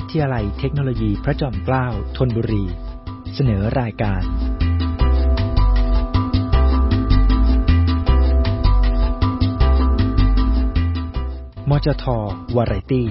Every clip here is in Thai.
ทยาลัยเทคโนโลยีพระจอมเกล้าธนบุรีเสนอรายการมจท.วาไรตี้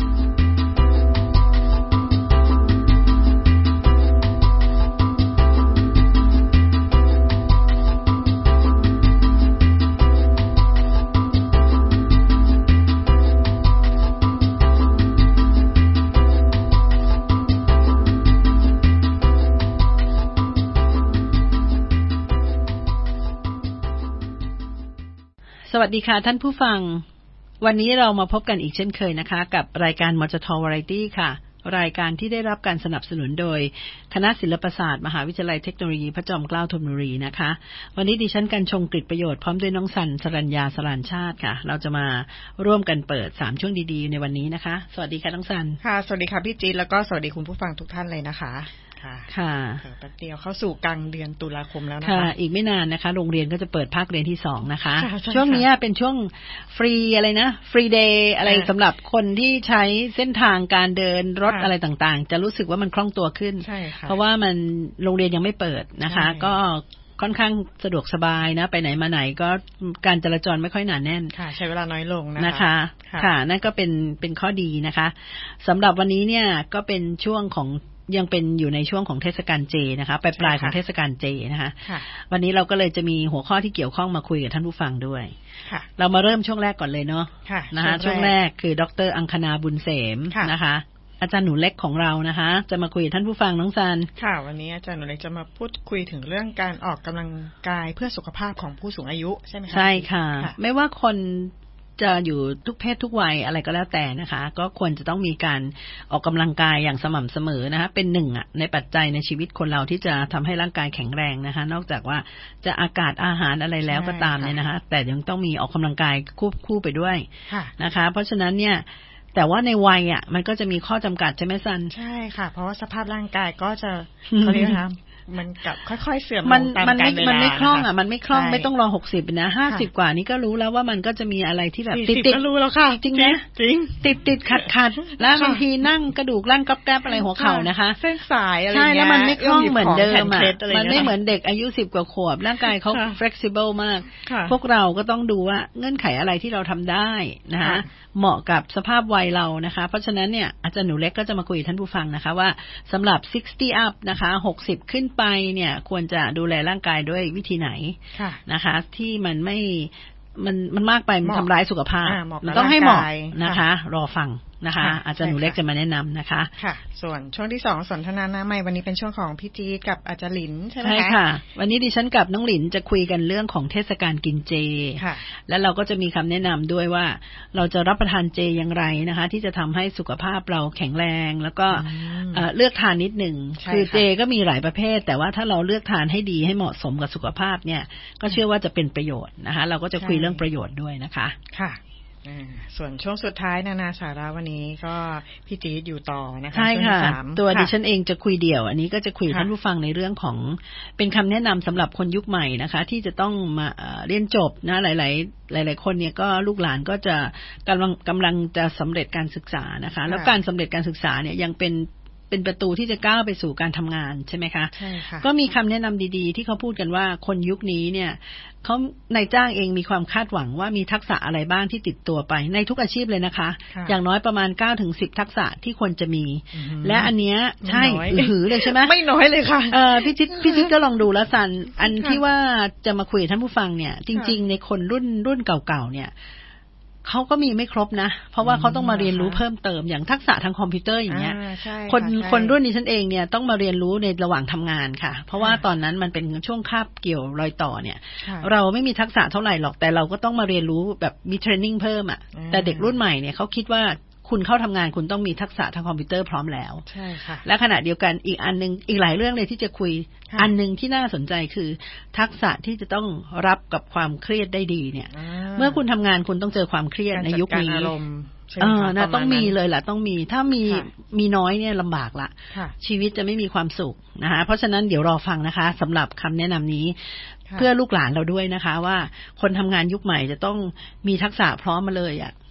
สวัสดีค่ะท่านผู้ฟังวันนี้เรามาพบกันอีกเช่นเคยนะคะกับรายการมจท.วาไรตี้ค่ะรายการที่ได้รับการสนับสนุนโดยคณะศิลปศาสตร์มหาวิทยาลัยเทคโนโลยีพระจอมเกล้าธนบุรีนะคะวันนี้ดิฉันกันชงกฤษประโยชน์พร้อมด้วยน้องสันสรัญญาสรานชาติค่ะเราจะมาร่วมกันเปิด3ช่วงดีๆในวันนี้นะคะสวัสดีค่ะน้องสันค่ะสวัสดีค่ะพี่จี๊ดแล้วก็สวัสดีคุณผู้ฟังทุกท่านเลยนะคะค่ะแป๊บเดียวเข้าสู่กลางเดือนตุลาคมแล้วนะคะค่ะอีกไม่นานนะคะโรงเรียนก็จะเปิดภาคเรียนที่2นะคะช่วงนี้เป็นช่วงฟรีอะไรนะฟรีเดย์อะไรสำหรับคนที่ใช้เส้นทางการเดินรถอะไรต่างๆจะรู้สึกว่ามันคล่องตัวขึ้นเพราะว่ามันโรงเรียนยังไม่เปิดนะคะก็ค่อนข้างสะดวกสบายนะไปไหนมาไหนก็การจราจรไม่ค่อยหนาแน่นค่ะใช้เวลาน้อยลงนะคะค่ะนั่นก็เป็นข้อดีนะคะสำหรับวันนี้เนี่ยก็เป็นช่วงของยังเป็นอยู่ในช่วงของเทศกาลเจนะคะปลายของเทศกาลเจนะคะวันนี้เราก็เลยจะมีหัวข้อที่เกี่ยวข้องมาคุยกับท่านผู้ฟังด้วยเรามาเริ่มช่วงแรกก่อนเลยเนาะนะคะช่วงแรกคือดร.อังคณาบุญเสมนะคะอาจารย์หนูเล็กของเรานะคะจะมาคุยกับท่านผู้ฟังน้องซันค่ะวันนี้อาจารย์หนูเล็กจะมาพูดคุยถึงเรื่องการออกกำลังกายเพื่อสุขภาพของผู้สูงอายุใช่ไหมคะใช่ค่ะไม่ว่าคนจะอยู่ทุกเพศทุกวัยอะไรก็แล้วแต่นะคะก็ควรจะต้องมีการออกกำลังกายอย่างสม่ำเสมอนะคะเป็นหนึ่งในปัจจัยในชีวิตคนเราที่จะทำให้ร่างกายแข็งแรงนะคะนอกจากว่าจะอากาศอาหารอะไรแล้วก็ตามเนี่ยนะคะแต่ยังต้องมีออกกำลังกายคู่ไปด้วยนะคะเพราะฉะนั้นเนี่ยแต่ว่าในวัยมันก็จะมีข้อจำกัดใช่ไหมซันใช่ค่ะเพราะว่าสภาพร่างกายก็จะเขาเรียกนะคะมันกับค่อยๆเสื่อมลงตามกาลเวลามันไม่คล่องมันไม่คล่องไม่ต้องรอ60นะ50กว่านี้ก็รู้แล้วว่ามันก็จะมีอะไรที่แบบติดก็รู้แล้วค่ะจริงนะจริงติดขัดแล้วบางทีนั่งกระดูกร่างก๊อบๆอะไรหัวเข่านะคะเส้นสายอะไรใช่แล้วมันไม่คล่องเหมือนเดิมมันไม่เหมือนเด็กอายุ10กว่าขวบร่างกายเขา flexible มากพวกเราก็ต้องดูว่าเงื่อนไขอะไรที่เราทำได้นะคะเหมาะกับสภาพวัยเรานะคะเพราะฉะนั้นเนี่ยอาจารย์หนูเล็กก็จะมาคุยกับท่านผู้ฟังนะคะว่าสำหรับ60 up นะคะ60ขึ้นไปเนี่ยควรจะดูแลร่างกายด้วยวิธีไหนนะคะที่มันไม่มันมากไปมันทำร้ายสุขภาพมันต้องให้เหมาะนะคะรอฟังนะคะอาจารย์หนูเล็กจะมาแนะนำนะคะค่ะส่วนช่วงที่2สนทนาหน้าใหม่วันนี้เป็นช่วงของพี่จีกับอาจารย์หลินใช่ไหมคะใช่ค่ะวันนี้ดิฉันกับน้องหลินจะคุยกันเรื่องของเทศกาลกินเจและเราก็จะมีคำแนะนำด้วยว่าเราจะรับประทานเจอย่างไรนะคะที่จะทำให้สุขภาพเราแข็งแรงแล้วก็เลือกทานนิดหนึ่งคือเจก็มีหลายประเภทแต่ว่าถ้าเราเลือกทานให้ดีให้เหมาะสมกับสุขภาพเนี่ยก็เชื่อว่าจะเป็นประโยชน์นะคะเราก็จะคุยเรื่องประโยชน์ด้วยนะคะค่ะส่วนช่วงสุดท้ายนานาสาระวันนี้ก็พี่จี๊ดอยู่ต่อนะคะใช่ค่ะตัวดิฉันเองจะคุยเดี่ยวอันนี้ก็จะคุยท่านผู้ฟังในเรื่องของเป็นคำแนะนำสำหรับคนยุคใหม่นะคะที่จะต้องมาเรียนจบนะหลายคนเนี่ยก็ลูกหลานก็จะกำลังจะสำเร็จการศึกษานะคะแล้วการสำเร็จการศึกษาเนี่ยยังเป็นประตูที่จะก้าวไปสู่การทำงานใช่ไหมคะใช่ค่ะก็มีคำแนะนำดีๆที่เขาพูดกันว่าคนยุคนี้เนี่ยเขานายจ้างเองมีความคาดหวังว่ามีทักษะอะไรบ้างที่ติดตัวไปในทุกอาชีพเลยนะคะอย่างน้อยประมาณ 9-10 ทักษะที่ควรจะมีและอันเนี้ยใช่หือเลยใช่ไหมไม่น้อยเลยค่ะพี่จิ๊ดก็ลองดูแล้วสันอันที่ว่าจะมาคุยกับท่านผู้ฟังเนี่ยจริงๆในคนรุ่นเก่าๆเนี่ยเขาก็มีไม่ครบนะเพราะว่าเขาต้องมาเรียนรู้เพิ่มเติมอย่างทักษะทางคอมพิวเตอร์อย่างเงี้ยคนรุ่นนี้ฉันเองเนี่ยต้องมาเรียนรู้ในระหว่างทำงานค่ะเพราะว่าตอนนั้นมันเป็นช่วงคาบเกี่ยวรอยต่อเนี่ยเราไม่มีทักษะเท่าไหร่หรอกแต่เราก็ต้องมาเรียนรู้แบบมีเทรนนิ่งเพิ่มแต่เด็กรุ่นใหม่เนี่ยเขาคิดว่าคุณเข้าทำงานคุณต้องมีทักษะทางคอมพิวเตอร์พร้อมแล้วใช่ค่ะและขณะเดียวกันอีกอันนึงอีกหลายเรื่องเลยที่จะคุยอันนึงที่น่าสนใจคือทักษะที่จะต้องรับกับความเครียดได้ดีเนี่ยเมื่อคุณทำงานคุณต้องเจอความเครียดในยุคนี้นะต้องมีเลยล่ะต้องมีถ้ามีน้อยเนี่ยลำบากละชีวิตจะไม่มีความสุขนะคะเพราะฉะนั้นเดี๋ยวรอฟังนะคะสำหรับคำแนะนำนี้เพื่อลูกหลานเราด้วยนะคะว่าคนทำงานยุคใหม่จะต้องมีทักษะพร้อมมาเลย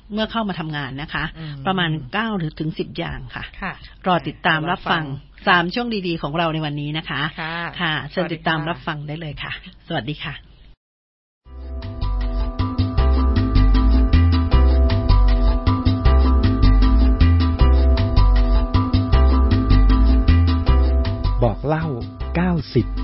เมื่อเข้ามาทำงานนะคะประมาณ9หรือถึง10อย่างค่ะรอติดตามรับฟัง3ช่วงดีๆของเราในวันนี้นะคะค่ะเชิญติดตามรับฟังได้เลยค่ะสวัสดีค่ะบอกเล่า90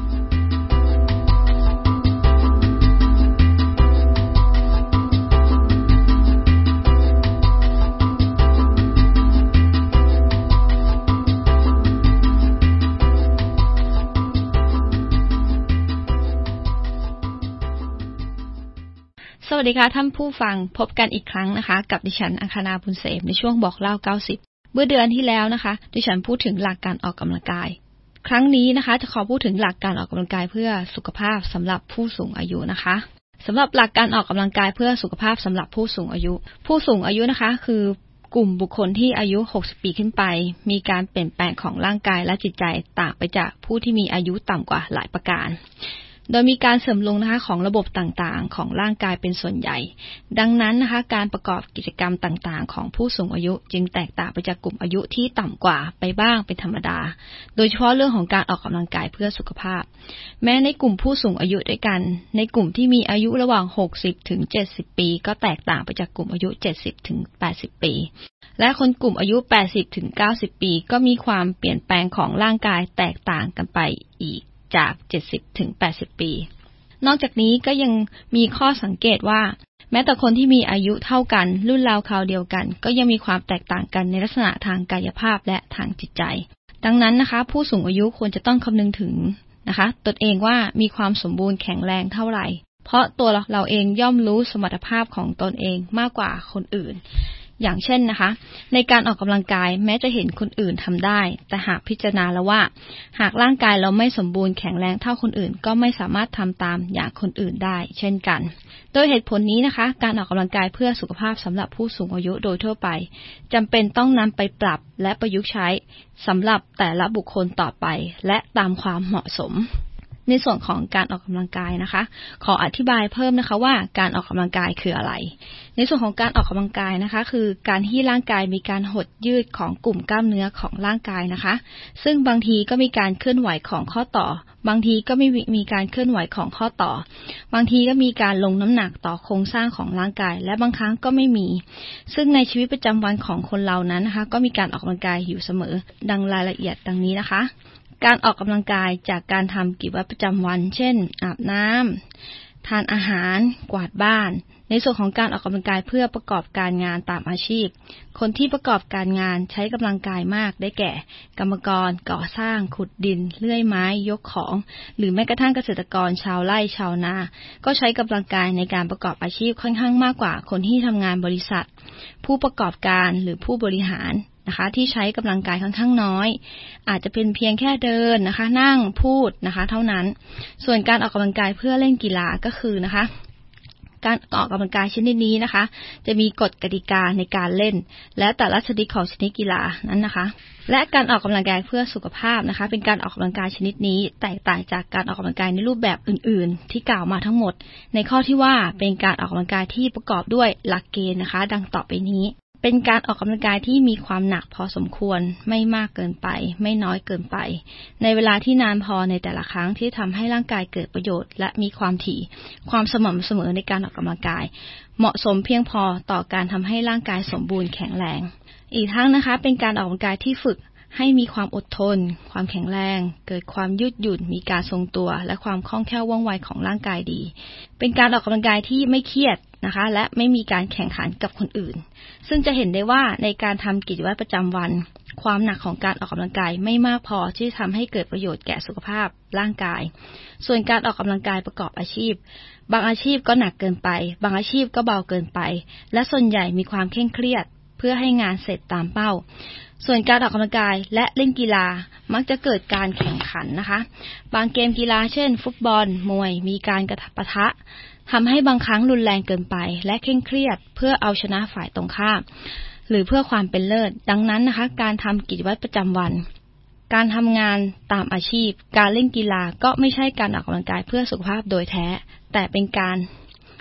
สวัสดีค่ะท่านผู้ฟังพบกันอีกครั้งนะคะกับดิฉันอังคณา บุญเสมในช่วงบอกเล่า90เมื่อเดือนที่แล้วนะคะดิฉันพูดถึงหลักการออกกำลังกายครั้งนี้นะคะจะขอพูดถึงหลักการออกกำลังกายเพื่อสุขภาพสำหรับผู้สูงอายุนะคะสำหรับหลักการออกกำลังกายเพื่อสุขภาพสำหรับผู้สูงอายุนะคะคือกลุ่มบุคคลที่อายุ60ปีขึ้นไปมีการเปลี่ยนแปลงของร่างกายและจิตใจต่างไปจากผู้ที่มีอายุต่ำกว่าหลายประการโดยมีการเสื่อมลงนะคะของระบบต่างๆของร่างกายเป็นส่วนใหญ่ดังนั้นนะคะการประกอบกิจกรรมต่างๆของผู้สูงอายุจึงแตกต่างไปจากกลุ่มอายุที่ต่ำกว่าไปบ้างเป็นธรรมดาโดยเฉพาะเรื่องของการออกกำลังกายเพื่อสุขภาพแม้ในกลุ่มผู้สูงอายุด้วยกันในกลุ่มที่มีอายุระหว่าง60ถึง70ปีก็แตกต่างไปจากกลุ่มอายุ70ถึง80ปีและคนกลุ่มอายุ80ถึง90ปีก็มีความเปลี่ยนแปลงของร่างกายแตกต่างกันไปอีกจาก70ถึง80ปีนอกจากนี้ก็ยังมีข้อสังเกตว่าแม้แต่คนที่มีอายุเท่ากันรุ่นราวคราวเดียวกันก็ยังมีความแตกต่างกันในลักษณะทางกายภาพและทางจิตใจดังนั้นนะคะผู้สูงอายุควรจะต้องคำนึงถึงนะคะตนเองว่ามีความสมบูรณ์แข็งแรงเท่าไหร่เพราะตัวเราเองย่อมรู้สมรรถภาพของตนเองมากกว่าคนอื่นอย่างเช่นนะคะในการออกกำลังกายแม้จะเห็นคนอื่นทำได้แต่หากพิจารณาแล้วว่าหากร่างกายเราไม่สมบูรณ์แข็งแรงเท่าคนอื่นก็ไม่สามารถทำตามอย่างคนอื่นได้เช่นกันโดยเหตุผลนี้นะคะการออกกำลังกายเพื่อสุขภาพสำหรับผู้สูงอายุโดยทั่วไปจำเป็นต้องนำไปปรับและประยุกต์ใช้สำหรับแต่ละบุคคลต่อไปและตามความเหมาะสมในส่วนของการออกกำลังกายนะคะขออธิบายเพิ่มนะคะว่าการออกกำลังกายคืออะไรในส่วนของการออกกำลังกายนะคะคือการที่ร่างกายมีการหดยืดของกลุ่มกล้ามเนื้อของร่างกายนะคะซึ่งบางทีก็มีการเคลื่อนไหวของข้อต่อบางทีก็ไม่มีการเคลื่อนไหวของข้อต่อบางทีก็มีการลงน้ำหนักต่อโครงสร้างของร่างกายและบางครั้งก็ไม่มีซึ่งในชีวิตประจำวันของคนเรานั้นนะคะก็มีการออกกำลังกายอยู่เสมอดังรายละเอียดดังนี้นะคะการออกกำลังกายจากการทำกิจวัตรประจำวันเช่นอาบน้ำทานอาหารกวาดบ้านในส่วนของการออกกำลังกายเพื่อประกอบการงานตามอาชีพคนที่ประกอบการงานใช้กำลังกายมากได้แก่กรรมกรก่อสร้างขุดดินเลื่อยไม้ยกของหรือแม้กระทั่งเกษตรกรชาวไร่ชาวนาก็ใช้กำลังกายในการประกอบอาชีพค่อนข้างมากกว่าคนที่ทำงานบริษัทผู้ประกอบการหรือผู้บริหารนะคะที่ใช้กำลังกายค่อนข้างน้อยอาจจะเป็นเพียงแค่เดินนะคะนั่งพูดนะคะเท่านั้นส่วนการออกกำลังกายเพื่อเล่นกีฬาก็คือนะคะการออกกำลังกายชนิดนี้นะคะจะมีกฎกติกาในการเล่นและแต่ละชนิดของชนิดกีฬานั้นนะคะและการออกกำลังกายเพื่อสุขภาพนะคะเป็นการออกกำลังกายชนิดนี้แตกต่างจากการออกกำลังกายในรูปแบบอื่นๆที่กล่าวมาทั้งหมดในข้อที่ว่าเป็นการออกกำลังกายที่ประกอบด้วยหลักเกณฑ์นะคะดังต่อไปนี้เป็นการออกกำลังกายที่มีความหนักพอสมควรไม่มากเกินไปไม่น้อยเกินไปในเวลาที่นานพอในแต่ละครั้งที่ทำให้ร่างกายเกิดประโยชน์และมีความถี่ความสม่ำเสมอในการออกกำลังกายเหมาะสมเพียงพอต่อการทำให้ร่างกายสมบูรณ์แข็งแรงอีกทั้งนะคะเป็นการออกกำลังกายที่ฝึกให้มีความอดทนความแข็งแรงเกิดความยืดหยุ่นมีการทรงตัวและความคล่องแคล่วว่องไวของร่างกายดีเป็นการออกกำลังกายที่ไม่เครียดนะคะและไม่มีการแข่งขันกับคนอื่นซึ่งจะเห็นได้ว่าในการทำกิจวัตรประจำวันความหนักของการออกกำลังกายไม่มากพอที่จะทำให้เกิดประโยชน์แก่สุขภาพร่างกายส่วนการออกกำลังกายประกอบอาชีพบางอาชีพก็หนักเกินไปบางอาชีพก็เบาเกินไปและส่วนใหญ่มีความเคร่งเครียดเพื่อให้งานเสร็จตามเป้าส่วนการออกกำลังกายและเล่นกีฬามักจะเกิดการแข่งขันนะคะบางเกมกีฬาเช่นฟุตบอลมวยมีการกระทบปะทะทำให้บางครั้งรุนแรงเกินไปและเคร่งเครียดเพื่อเอาชนะฝ่ายตรงข้ามหรือเพื่อความเป็นเลิศดังนั้นนะคะการทำกิจวัตรประจำวันการทำงานตามอาชีพการเล่นกีฬาก็ไม่ใช่การออกกำลังกายเพื่อสุขภาพโดยแท้แต่เป็นการ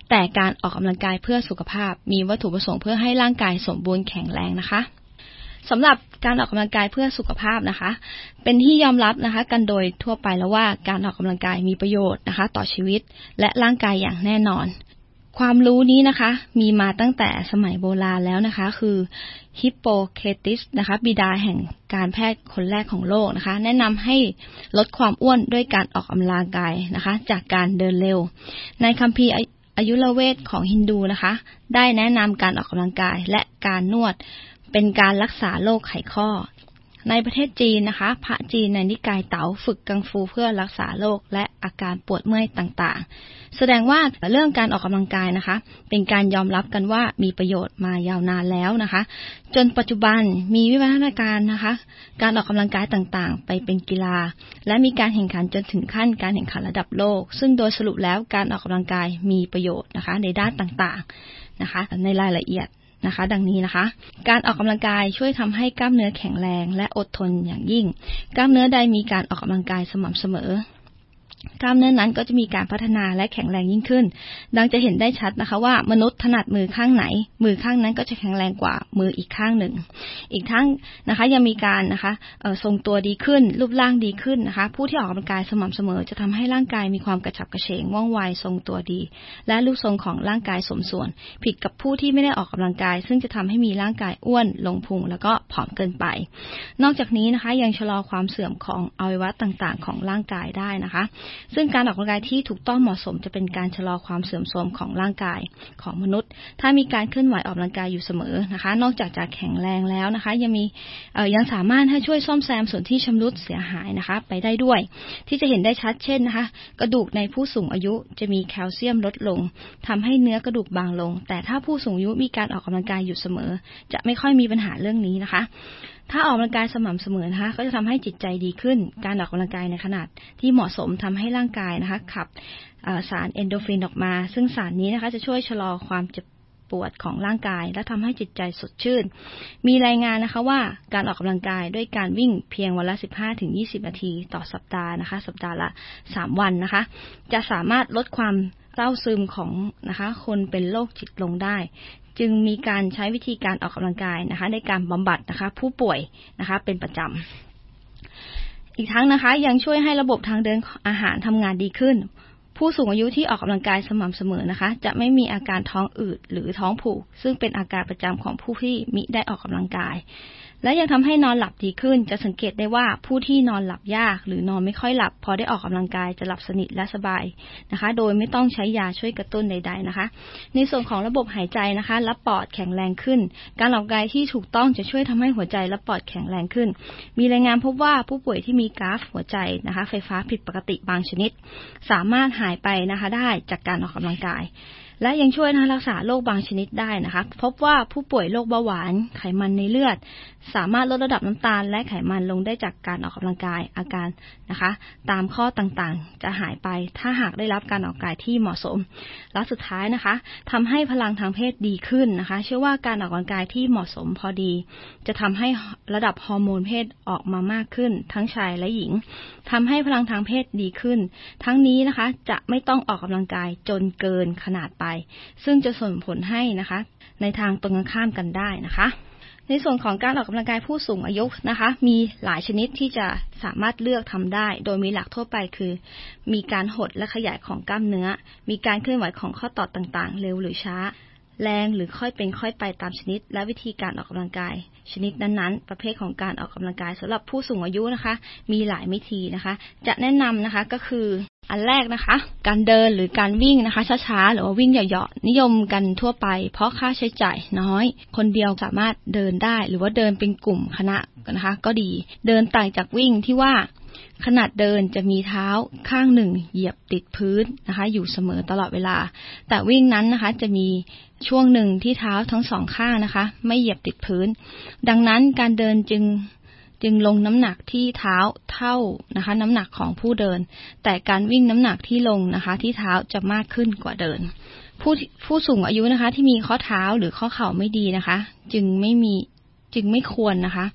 แต่การออกกำลังกายเพื่อสุขภาพมีวัตถุประสงค์เพื่อให้ร่างกายสมบูรณ์แข็งแรงนะคะสำหรับการออกกำลังกายเพื่อสุขภาพนะคะเป็นที่ยอมรับนะคะกันโดยทั่วไปแล้วว่าการออกกำลังกายมีประโยชน์นะคะต่อชีวิตและร่างกายอย่างแน่นอนความรู้นี้นะคะมีมาตั้งแต่สมัยโบราณแล้วนะคะคือฮิปโปเครติสนะคะบิดาแห่งการแพทย์คนแรกของโลกนะคะแนะนำให้ลดความอ้วนด้วยการออกกำลังกายนะคะจากการเดินเร็วในคัมภีร์อายุรเวทของฮินดูนะคะได้แนะนำการออกกำลังกายและการนวดเป็นการรักษาโรคไขข้อในประเทศจีนนะคะพระจีนในนิกายเต๋าฝึกกังฟูเพื่อรักษาโรคและอาการปวดเมื่อยต่างๆแสดงว่าเรื่องการออกกำลังกายนะคะเป็นการยอมรับกันว่ามีประโยชน์มายาวนานแล้วนะคะจนปัจจุบันมีวิวัฒนาการนะคะการออกกำลังกายต่างๆไปเป็นกีฬาและมีการแข่งขันจนถึงขั้นการแข่งขันระดับโลกซึ่งโดยสรุปแล้วการออกกำลังกายมีประโยชน์นะคะในด้านต่างๆนะคะในรายละเอียดนะคะดังนี้นะคะการออกกำลังกายช่วยทำให้กล้ามเนื้อแข็งแรงและอดทนอย่างยิ่งกล้ามเนื้อใดมีการออกกำลังกายสม่ำเสมอกล้ามเนื้อนั้นก็จะมีการพัฒนาและแข็งแรงยิ่งขึ้นดังจะเห็นได้ชัดนะคะว่ามนุษย์ถนัดมือข้างไหนมือข้างนั้นก็จะแข็งแรงกว่ามืออีกข้างหนึ่งอีกทั้งนะคะยังมีการนะคะทรงตัวดีขึ้นรูปร่างดีขึ้นนะคะผู้ที่ออกกำลังกายสม่ำเสมอจะทำให้ร่างกายมีความกระฉับกระเฉงว่องไวทรงตัวดีและรูปทรงของร่างกายสมส่วนผิดกับผู้ที่ไม่ได้ออกกำลังกายซึ่งจะทำให้มีร่างกายอ้วนลงพุงแล้วก็ผอมเกินไปนอกจากนี้นะคะยังชะลอความเสื่อมของอวัยวะต่างๆของร่างกายได้นะคะซึ่งการออกกำลังกายที่ถูกต้องเหมาะสมจะเป็นการชะลอความเสื่อมโทรมของร่างกายของมนุษย์ถ้ามีการเคลื่อนไหวออกกำลังกายอยู่เสมอนะคะนอกจากจะแข็งแรงแล้วนะคะยังสามารถให้ช่วยซ่อมแซมส่วนที่ชำรุดเสียหายนะคะไปได้ด้วยที่จะเห็นได้ชัดเช่นนะคะกระดูกในผู้สูงอายุจะมีแคลเซียมลดลงทำให้เนื้อกระดูกบางลงแต่ถ้าผู้สูงอายุมีการออกกำลังกายอยู่เสมอจะไม่ค่อยมีปัญหาเรื่องนี้นะคะถ้าออกกำลังกายสม่ำเสมอนะคะก็จะทำให้จิตใจดีขึ้นการออกกำลังกายในขนาดที่เหมาะสมทำให้ร่างกายนะคะขับสารเอนโดรฟินออกมาซึ่งสารนี้นะคะจะช่วยชะลอความเจ็บปวดของร่างกายและทำให้จิตใจสดชื่นมีรายงานนะคะว่าการออกกำลังกายด้วยการวิ่งเพียงวันละ 15-20 นาทีต่อสัปดาห์นะคะสัปดาห์ละ3วันนะคะจะสามารถลดความเศร้าซึมของนะคะคนเป็นโรคจิตลงได้จึงมีการใช้วิธีการออกกำลังกายนะคะในการบำบัดนะคะผู้ป่วยนะคะเป็นประจำอีกทั้งนะคะยังช่วยให้ระบบทางเดินอาหารทำงานดีขึ้นผู้สูงอายุที่ออกกำลังกายสม่ำเสมอนะคะจะไม่มีอาการท้องอืดหรือท้องผูกซึ่งเป็นอาการประจำของผู้ที่มิได้ออกกำลังกายและยังทำให้นอนหลับดีขึ้นจะสังเกตได้ว่าผู้ที่นอนหลับยากหรือนอนไม่ค่อยหลับพอได้ออกกำลังกายจะหลับสนิทและสบายนะคะโดยไม่ต้องใช้ยาช่วยกระตุ้นใดๆนะคะในส่วนของระบบหายใจนะคะและปอดแข็งแรงขึ้นการออกกำลังกายที่ถูกต้องจะช่วยทำให้หัวใจและปอดแข็งแรงขึ้นมีรายงานพบว่าผู้ป่วยที่มีกราฟหัวใจนะคะไฟฟ้าผิดปกติบางชนิดสามารถหายไปนะคะได้จากการออกกำลังกายและยังช่วยรักษาโรคบางชนิดได้นะคะพบว่าผู้ป่วยโรคเบาหวานไขมันในเลือดสามารถลดระดับน้ำตาลและไขมันลงได้จากการออกกำลังกายอาการนะคะตามข้อต่างๆจะหายไปถ้าหากได้รับการออกกำลังกายที่เหมาะสมและสุดท้ายนะคะทำให้พลังทางเพศดีขึ้นนะคะเชื่อว่าการออกกำลังกายที่เหมาะสมพอดีจะทำให้ระดับฮอร์โมนเพศออกมามากขึ้นทั้งชายและหญิงทำให้พลังทางเพศดีขึ้นทั้งนี้นะคะจะไม่ต้องออกกำลังกายจนเกินขนาดไปซึ่งจะส่งผลให้นะคะในทางตรงกันข้ามกันได้นะคะในส่วนของการออกกำลังกายผู้สูงอายุนะคะมีหลายชนิดที่จะสามารถเลือกทำได้โดยมีหลักทั่วไปคือมีการหดและขยายของกล้ามเนื้อมีการเคลื่อนไหวของข้อต่อต่างๆเร็วหรือช้าแรงหรือค่อยเป็นค่อยไปตามชนิดและวิธีการออกกำลังกายชนิดนั้นๆประเภทของการออกกำลังกายสำหรับผู้สูงอายุนะคะมีหลายวิธีนะคะจะแนะนำนะคะก็คืออันแรกนะคะการเดินหรือการวิ่งนะคะช้าๆหรือว่าวิ่งเหยาะๆนิยมกันทั่วไปเพราะค่าใช้จ่ายน้อยคนเดียวสามารถเดินได้หรือว่าเดินเป็นกลุ่มคณะนะคะก็ดีเดินต่างจากวิ่งที่ว่าขนาดเดินจะมีเท้าข้างหนึ่งเหยียบติดพื้นนะคะอยู่เสมอตลอดเวลาแต่วิ่งนั้นนะคะจะมีช่วงหนึ่งที่เท้าทั้งสองข้างนะคะไม่เหยียบติดพื้นดังนั้นการเดินจึงลงน้ำหนักที่เท้าเท่านะคะน้ำหนักของผู้เดินแต่การวิ่งน้ำหนักที่ลงนะคะที่เท้าจะมากขึ้นกว่าเดินผู้สูงอายุนะคะที่มีข้อเท้าหรือข้อเข่าไม่ดีนะคะจึงไม่ควรนะคะ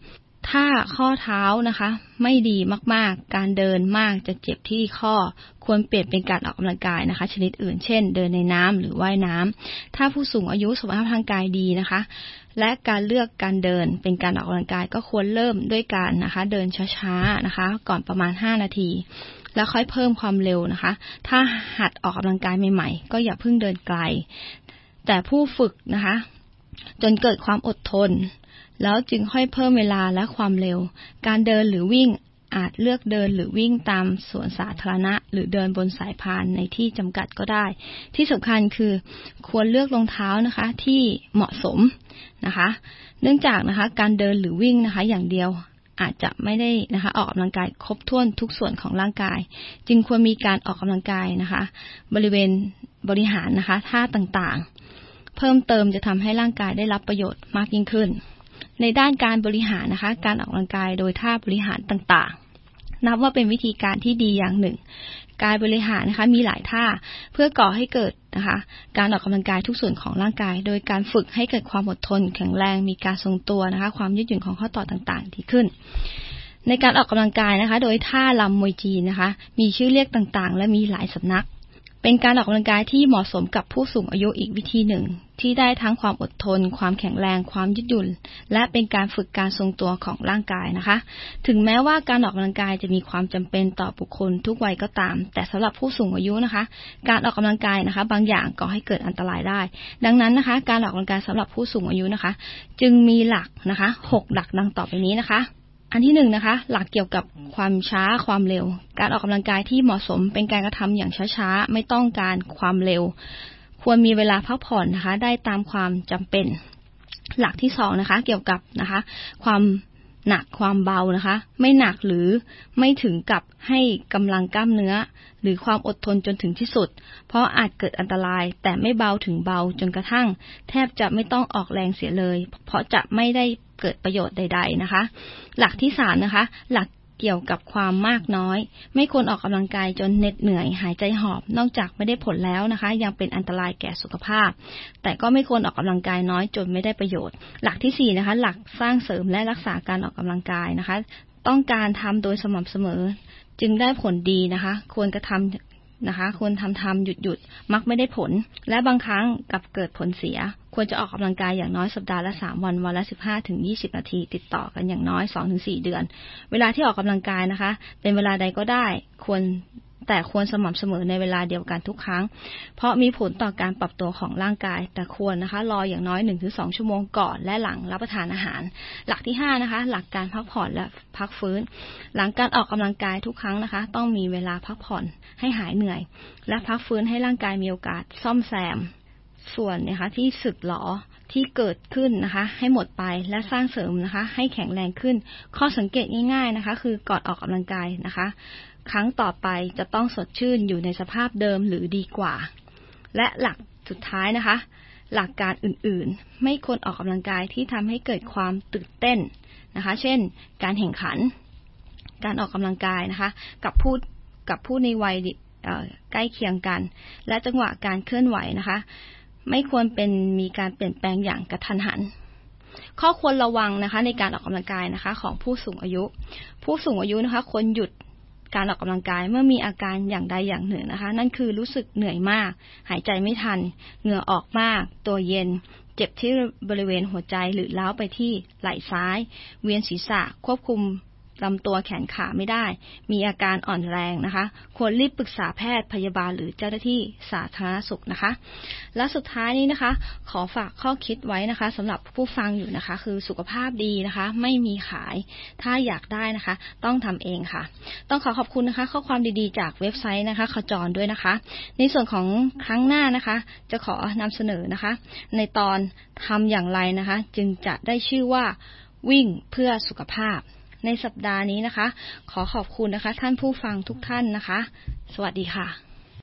ถ้าข้อเท้านะคะไม่ดีมากๆการเดินมากจะเจ็บที่ข้อควรเปลี่ยนเป็นการออกกำลังกายนะคะชนิดอื่นเช่นเดินในน้ำหรือว่ายน้ำถ้าผู้สูงอายุสุขภาพทางกายดีนะคะและการเลือกการเดินเป็นการออกกำลังกายก็ควรเริ่มด้วยการนะคะเดินช้าๆนะคะก่อนประมาณ5นาทีแล้วค่อยเพิ่มความเร็วนะคะถ้าหัดออกกำลังกายใหม่ๆก็อย่าเพิ่งเดินไกลแต่ผู้ฝึกนะคะจนเกิดความอดทนแล้วจึงค่อยเพิ่มเวลาและความเร็วการเดินหรือวิ่งอาจเลือกเดินหรือวิ่งตามสวนสาธารณะหรือเดินบนสายพานในที่จำกัดก็ได้ที่สำคัญคือควรเลือกรองเท้านะคะที่เหมาะสมนะคะเนื่องจากนะคะการเดินหรือวิ่งนะคะอย่างเดียวอาจจะไม่ได้นะคะออกกำลังกายครบถ้วนทุกส่วนของร่างกายจึงควรมีการออกกำลังกายนะคะบริเวณบริหารนะคะท่าต่างๆเพิ่มเติมจะทำให้ร่างกายได้รับประโยชน์มากยิ่งขึ้นในด้านการบริหารนะคะการออกกำลังกายโดยท่าบริหารต่างๆนับว่าเป็นวิธีการที่ดีอย่างหนึ่งการบริหารนะคะมีหลายท่าเพื่อก่อให้เกิดนะคะการออกกำลังกายทุกส่วนของร่างกายโดยการฝึกให้เกิดความอดทนแข็งแรงมีการทรงตัวนะคะความยืดหยุ่นของข้อต่อต่างๆดีขึ้นในการออกกำลังกายนะคะโดยท่ารำมวยจีนนะคะมีชื่อเรียกต่างๆและมีหลายสำนักเป็นการออกกำลังกายที่เหมาะสมกับผู้สูงอายุอีกวิธีหนึ่งที่ได้ทั้งความอดทนความแข็งแรงความยืดหยุ่นและเป็นการฝึกการทรงตัวของร่างกายนะคะถึงแม้ว่าการออกกำลังกายจะมีความจำเป็นต่อบุคคลทุกวัยก็ตามแต่สำหรับผู้สูงอายุนะคะการออกกำลังกายนะคะบางอย่างก่อให้เกิดอันตรายได้ดังนั้นนะคะการออกกำลังกายสำหรับผู้สูงอายุนะคะจึงมีหลักนะคะ6หลักดังต่อไปนี้นะคะอันที่1นะคะหลักเกี่ยวกับความช้าความเร็วการออกกำลังกายที่เหมาะสมเป็นการกระทำอย่างช้าๆไม่ต้องการความเร็วควรมีเวลาพักผ่อนนะคะได้ตามความจำเป็นหลักที่2นะคะเกี่ยวกับนะคะความหนักความเบานะคะไม่หนักหรือไม่ถึงกับให้กำลังกล้ามเนื้อหรือความอดทนจนถึงที่สุดเพราะอาจเกิดอันตรายแต่ไม่เบาถึงเบาจนกระทั่งแทบจะไม่ต้องออกแรงเสียเลยเพราะจะไม่ได้เกิดประโยชน์ใดๆนะคะหลักที่3นะคะหลักเกี่ยวกับความมากน้อยไม่ควรออกกำลังกายจนเหน็ดเหนื่อยหายใจหอบนอกจากไม่ได้ผลแล้วนะคะยังเป็นอันตรายแก่สุขภาพแต่ก็ไม่ควรออกกำลังกายน้อยจนไม่ได้ประโยชน์หลักที่4นะคะหลักสร้างเสริมและรักษาการออกกำลังกายนะคะต้องการทำโดยสม่ำเสมอจึงได้ผลดีนะคะควรกระทำนะคะควรทำหยุดมักไม่ได้ผลและบางครั้งกับเกิดผลเสียควรจะออกกำลังกายอย่างน้อยสัปดาห์ละ3วันวันละ 15-20 นาทีติดต่อกันอย่างน้อย 2-4 เดือนเวลาที่ออกกำลังกายนะคะเป็นเวลาใดก็ได้แต่ควรสม่ำเสมอในเวลาเดียวกันทุกครั้งเพราะมีผลต่อการปรับตัวของร่างกายแต่ควรนะคะรออย่างน้อย 1-2 ชั่วโมงก่อนและหลังรับประทานอาหารหลักที่5นะคะหลักการพักผ่อนและพักฟื้นหลังการออกกำลังกายทุกครั้งนะคะต้องมีเวลาพักผ่อนให้หายเหนื่อยและพักฟื้นให้ร่างกายมีโอกาสซ่อมแซมส่วนนะคะที่สึกหรอที่เกิดขึ้นนะคะให้หมดไปและสร้างเสริมนะคะให้แข็งแรงขึ้นข้อสังเกตง่ายๆนะคะคือก่อนออกกำลังกายนะคะครั้งต่อไปจะต้องสดชื่นอยู่ในสภาพเดิมหรือดีกว่าและหลักสุดท้ายนะคะหลักการอื่นๆไม่ควรออกกำลังกายที่ทำให้เกิดความตื่นเต้นนะคะเช่นการแข่งขันการออกกำลังกายนะคะกับผู้ในวัยใกล้เคียงกันและจังหวะการเคลื่อนไหวนะคะไม่ควรมีการเปลี่ยนแปลงอย่างกระทันหันข้อควรระวังนะคะในการออกกำลังกายนะคะของผู้สูงอายุนะคะควรหยุดการออกกำลังกายเมื่อมีอาการอย่างใดอย่างหนึ่งนะคะนั่นคือรู้สึกเหนื่อยมากหายใจไม่ทันเหงื่อออกมากตัวเย็นเจ็บที่บริเวณหัวใจหรือล้าวไปที่ไหล่ซ้ายเวียนศีรษะควบคุมลำตัวแขนขาไม่ได้มีอาการอ่อนแรงนะคะควรรีบปรึกษาแพทย์พยาบาลหรือเจ้าหน้าที่สาธารณสุขนะคะและสุดท้ายนี้นะคะขอฝากข้อคิดไว้นะคะสำหรับผู้ฟังอยู่นะคะคือสุขภาพดีนะคะไม่มีขายถ้าอยากได้นะคะต้องทำเองค่ะต้องขอบคุณนะคะข้อความดีๆจากเว็บไซต์นะคะขจรด้วยนะคะในส่วนของครั้งหน้านะคะจะขอนำเสนอนะคะในตอนทำอย่างไรนะคะจึงจะได้ชื่อว่าวิ่งเพื่อสุขภาพในสัปดาห์นี้นะคะขอขอบคุณนะคะท่านผู้ฟังทุกท่านนะคะสวัสดีค่ะ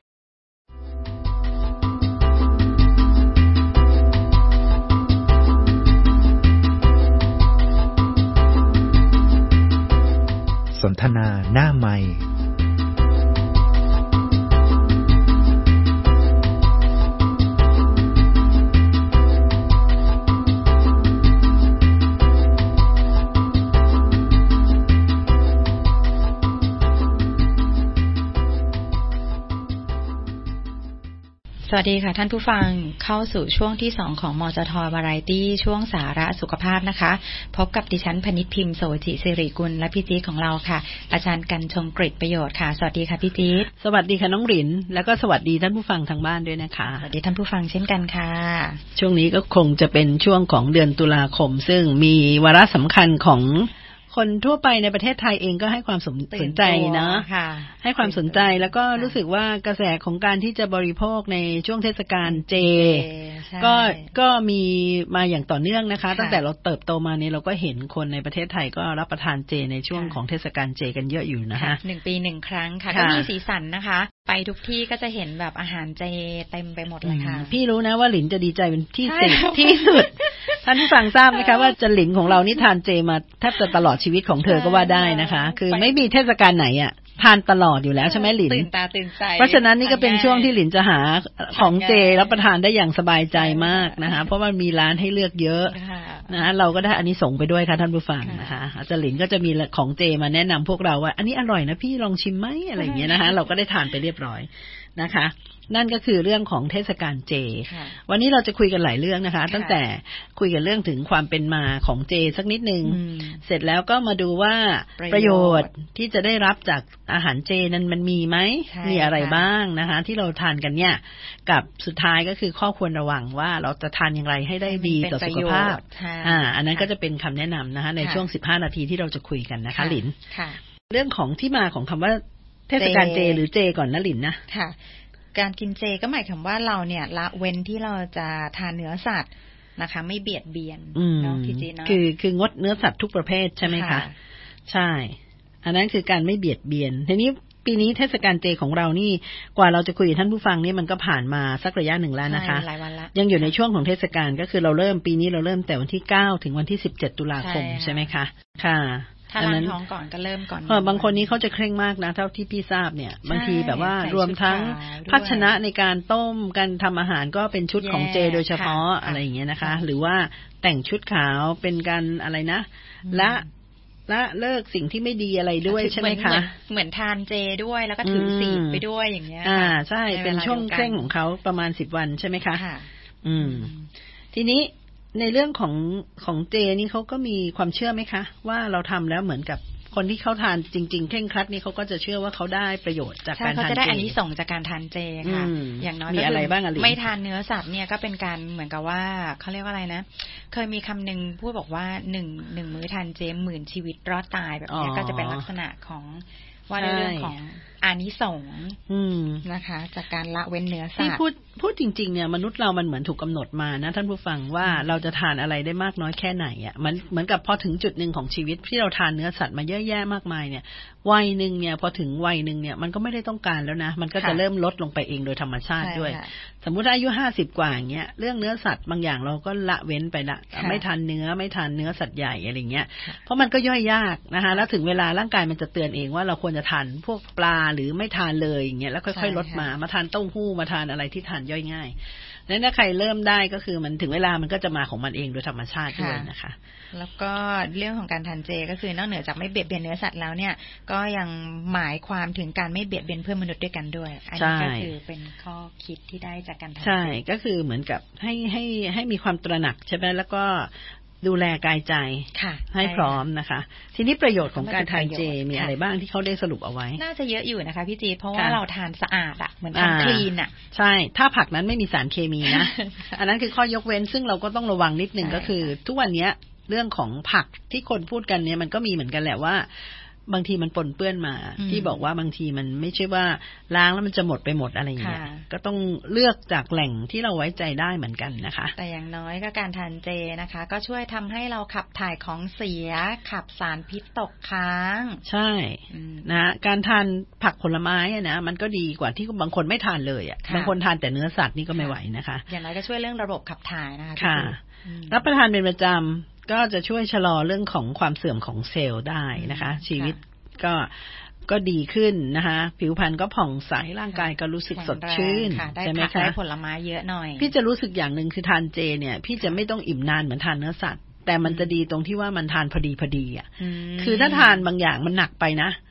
สนทนาหน้าไมค์สวัสดีค่ะท่านผู้ฟังเข้าสู่ช่วงที่2ของมจท.วาไรตี้ช่วงสาระสุขภาพนะคะพบกับดิฉันพนิชพิมพ์โสติสิริกุลและพี่จี๊ดของเราค่ะอาจารย์กันชงกฤษประโยชน์ค่ะสวัสดีค่ะพี่จี๊ดสวัสดีค่ะน้องหลินแล้วก็สวัสดีท่านผู้ฟังทางบ้านด้วยนะคะสวัสดีท่านผู้ฟังเช่นกันค่ะช่วงนี้ก็คงจะเป็นช่วงของเดือนตุลาคมซึ่งมีวาระสำคัญของคนทั่วไปในประเทศไทยเองก็ให้ความสนใจนะให้ความสนใจแล้วก็รู้สึกว่ากระแสของการที่จะบริโภคในช่วงเทศกาลเจก็มีมาอย่างต่อเนื่องนะคะตั้งแต่เราเติบโตมาเนี่ยเราก็เห็นคนในประเทศไทยก็รับประทานเจในช่วงของเทศกาลเจกันเยอะอยู่นะคะ 1 ปี1 ครั้งค่ะก็มีสีสันนะคะไปทุกที่ก็จะเห็นแบบอาหารเจเต็มไปหมดเลยค่ะพี่รู้นะว่าหลินจะดีใจเป็นที่สุดท่านผู้ฟังทราบไหมคะว่าจะหลินของเรานี่ทานเจมาแทบจะตลอดชีวิตของเธอก็ว่าได้นะคะคือไม่มีเทศกาลไหนอ่ะทานตลอดอยู่แล้วใช่ไหมหลินตื่นตาตื่นใจเพราะฉะนั้นนี่ก็เป็นช่วงที่หลินจะหาของเจรับประทานได้อย่างสบายใจมากนะคะเพราะว่ามีร้านให้เลือกเยอะนะเราก็ได้อานิสงส์ไปด้วยค่ะท่านผู้ฟังนะคะอาจารย์หลินก็จะมีของเจมาแนะนำพวกเราว่าอันนี้อร่อยนะพี่ลองชิมไหมอะไรอย่างเงี้ยนะคะเราก็ได้ทานไปเรียบร้อยนะคะนั่นก็คือเรื่องของเทศกาลเจวันนี้เราจะคุยกันหลายเรื่องนะคะตั้งแต่คุยกันเรื่องถึงความเป็นมาของเจสักนิดนึงเสร็จแล้วก็มาดูว่าประโยชน์ที่จะได้รับจากอาหารเจนั้นมันมีไหมมีอะไรบ้างนะคะที่เราทานกันเนี่ยกับสุดท้ายก็คือข้อควรระวังว่าเราจะทานอย่างไรให้ได้ดีต่อสุขภาพอันนั้นก็จะเป็นคำแนะนำนะคะในช่วง15 นาทีที่เราจะคุยกันนะคะหลินเรื่องของที่มาของคำว่าเทศกาลเจหรือเจก่อนนะหลินนะค่ะการกินเจก็หมายถึงว่าเราเนี่ยละเว้นที่เราจะทานเนื้อสัตว์นะคะไม่เบียดเบียนเนาะพี่จีเนาะคืองดเนื้อสัตว์ทุกประเภทใช่ไหมคะใช่อันนั้นคือการไม่เบียดเบียนทีนี้ปีนี้เทศกาลเจของเรานี่กว่าเราจะคุยกับท่านผู้ฟังนี่มันก็ผ่านมาสักระยะหนึ่งแล้วนะคะยังอยู่ในช่วงของเทศกาลก็คือเราเริ่มปีนี้เราเริ่มแต่วันที่9ถึงวันที่17ตุลาคมใช่ไหมคะค่ะถ้าล้างท้องก่อนก็เริ่มก่อนบางคนนี้เขาจะเคร่งมากนะเท่าที่พี่ทราบเนี่ยบางทีแบบว่ารวมทั้งภาชนะในการต้มการทำอาหารก็เป็นชุดของเจโดยเฉพาะอะไรอย่างเงี้ยนะคะหรือว่าแต่งชุดขาวเป็นการอะไรนะละเลิกสิ่งที่ไม่ดีอะไรด้วยใช่ไหมคะเหมือนทานเจด้วยแล้วก็ถือศีลไปด้วยอย่างเงี้ยใช่เป็นช่วงเคร่งของเขาประมาณ10 วันใช่ไหมคะทีนี้ในเรื่องของเจนี่เขาก็มีความเชื่อไหมคะว่าเราทำแล้วเหมือนกับคนที่เขาทานจริงๆเคร่งครัดนี่เขาก็จะเชื่อว่าเขาได้ประโยชน์จากการทานเจเขาจะได้อานิสงส์จากการทานเจค่ะอย่างน้อยมีอะไรบ้างอะไรไม่ทานเนื้อสัตว์เนี่ยก็เป็นการเหมือนกับว่าเขาเรียกว่าอะไรนะเคยมีคำหนึ่งพูดบอกว่าหนึ่งมื้อทานเจ10,000 ชีวิตรอดตายแบบนี้ก็จะเป็นลักษณะของว่าในเรื่องของอานิสงส์นะคะจากการละเว้นเนื้อสัตว์ที่พูดจริงๆเนี่ยมนุษย์เรามันเหมือนถูกกำหนดมานะท่านผู้ฟังว่าเราจะทานอะไรได้มากน้อยแค่ไหนอ่ะมันเหมือนกับพอถึงจุดนึงของชีวิตที่เราทานเนื้อสัตว์มาเยอะแยะมากมายเนี่ยวัยนึงเนี่ยพอถึงวัยนึงเนี่ยมันก็ไม่ได้ต้องการแล้วนะมันก็จะเริ่มลดลงไปเองโดยธรรมชาติด้วยสมมุติอายุ50กว่าอย่างเงี้ยเรื่องเนื้อสัตว์บางอย่างเราก็ละเว้นไปละไม่ทานเนื้อสัตว์ใหญ่อะไรเงี้ยเพราะมันก็ย่อยยากนะคะแล้วถึงเวลาร่างกายมันจะเตือนเองว่าเราควรจะทานพวกปลาหรือไม่ทานเลยอย่างเงี้ยแล้วค่อยๆลดมาทานเต้าหู้มาทานอะไรที่ทานย่อยง่ายนั้นถ้าใครเริ่มได้ก็คือมันถึงเวลามันก็จะมาของมันเองโดยธรรมชาติด้วยนะคะแล้วก็เรื่องของการทานเจก็คือนอกเหนือจากไม่เบียดเบียนเนื้อสัตว์แล้วเนี่ยก็ยังหมายความถึงการไม่เบียดเบียนเพื่อนมนุษย์ด้วยกันด้วยอันนี้ก็คือเป็นข้อคิดที่ได้จากการทานเจใช่ก็คือเหมือนกับให้มีความตระหนักใช่ไหมแล้วก็ดูแลกายใจให้พร้อมนะคะทีนี้ประโยชน์ของการทานเจมีอะไรบ้างที่เขาได้สรุปเอาไว้น่าจะเยอะอยู่นะคะพี่จีเพราะว่าเราทานสะอาดอ่ะเหมือนทานคลีนอ่ะใช่ถ้าผักนั้นไม่มีสารเคมีนะ อันนั้นคือข้อยกเว้นซึ่งเราก็ต้องระวังนิดนึงก็คือทุกวันนี้เรื่องของผักที่คนพูดกันเนี่ยมันก็มีเหมือนกันแหละว่าบางทีมันปนเปื้อนมาที่บอกว่าบางทีมันไม่ใช่ว่าล้างแล้วมันจะหมดไปหมดอะไรอย่างเงี้ยก็ต้องเลือกจากแหล่งที่เราไว้ใจได้เหมือนกันนะคะแต่อย่างน้อยก็การทานเจนะคะก็ช่วยทำให้เราขับถ่ายของเสียขับสารพิษตกค้างใช่นะการทานผักผลไม้นะมันก็ดีกว่าที่บางคนไม่ทานเลยอ่ะบางคนทานแต่เนื้อสัตว์นี่ก็ไม่ไหวนะคะอย่างน้อยก็ช่วยเรื่องระบบขับถ่ายนะคะค่ะรับประทานเป็นประจำก็จะช่วยชะลอเรื่องของความเสื่อมของเซลล์ได้นะคะชีวิตก็ดีขึ้นนะคะผิวพรรณก็ผ่องใสร่างกายก็รู้สึกสดชื่นใช่ไหมคะได้ผลไม้เยอะหน่อยพี่จะรู้สึกอย่างนึงคือทานเจเนี่ยพี่จะไม่ต้องอิ่มนานเหมือนทานเนื้อสัตว์แต่มันจะดีตรงที่ว่ามันทานพอดีอ่ะคือถ้าทานบางอย่างมันหนักไปนะ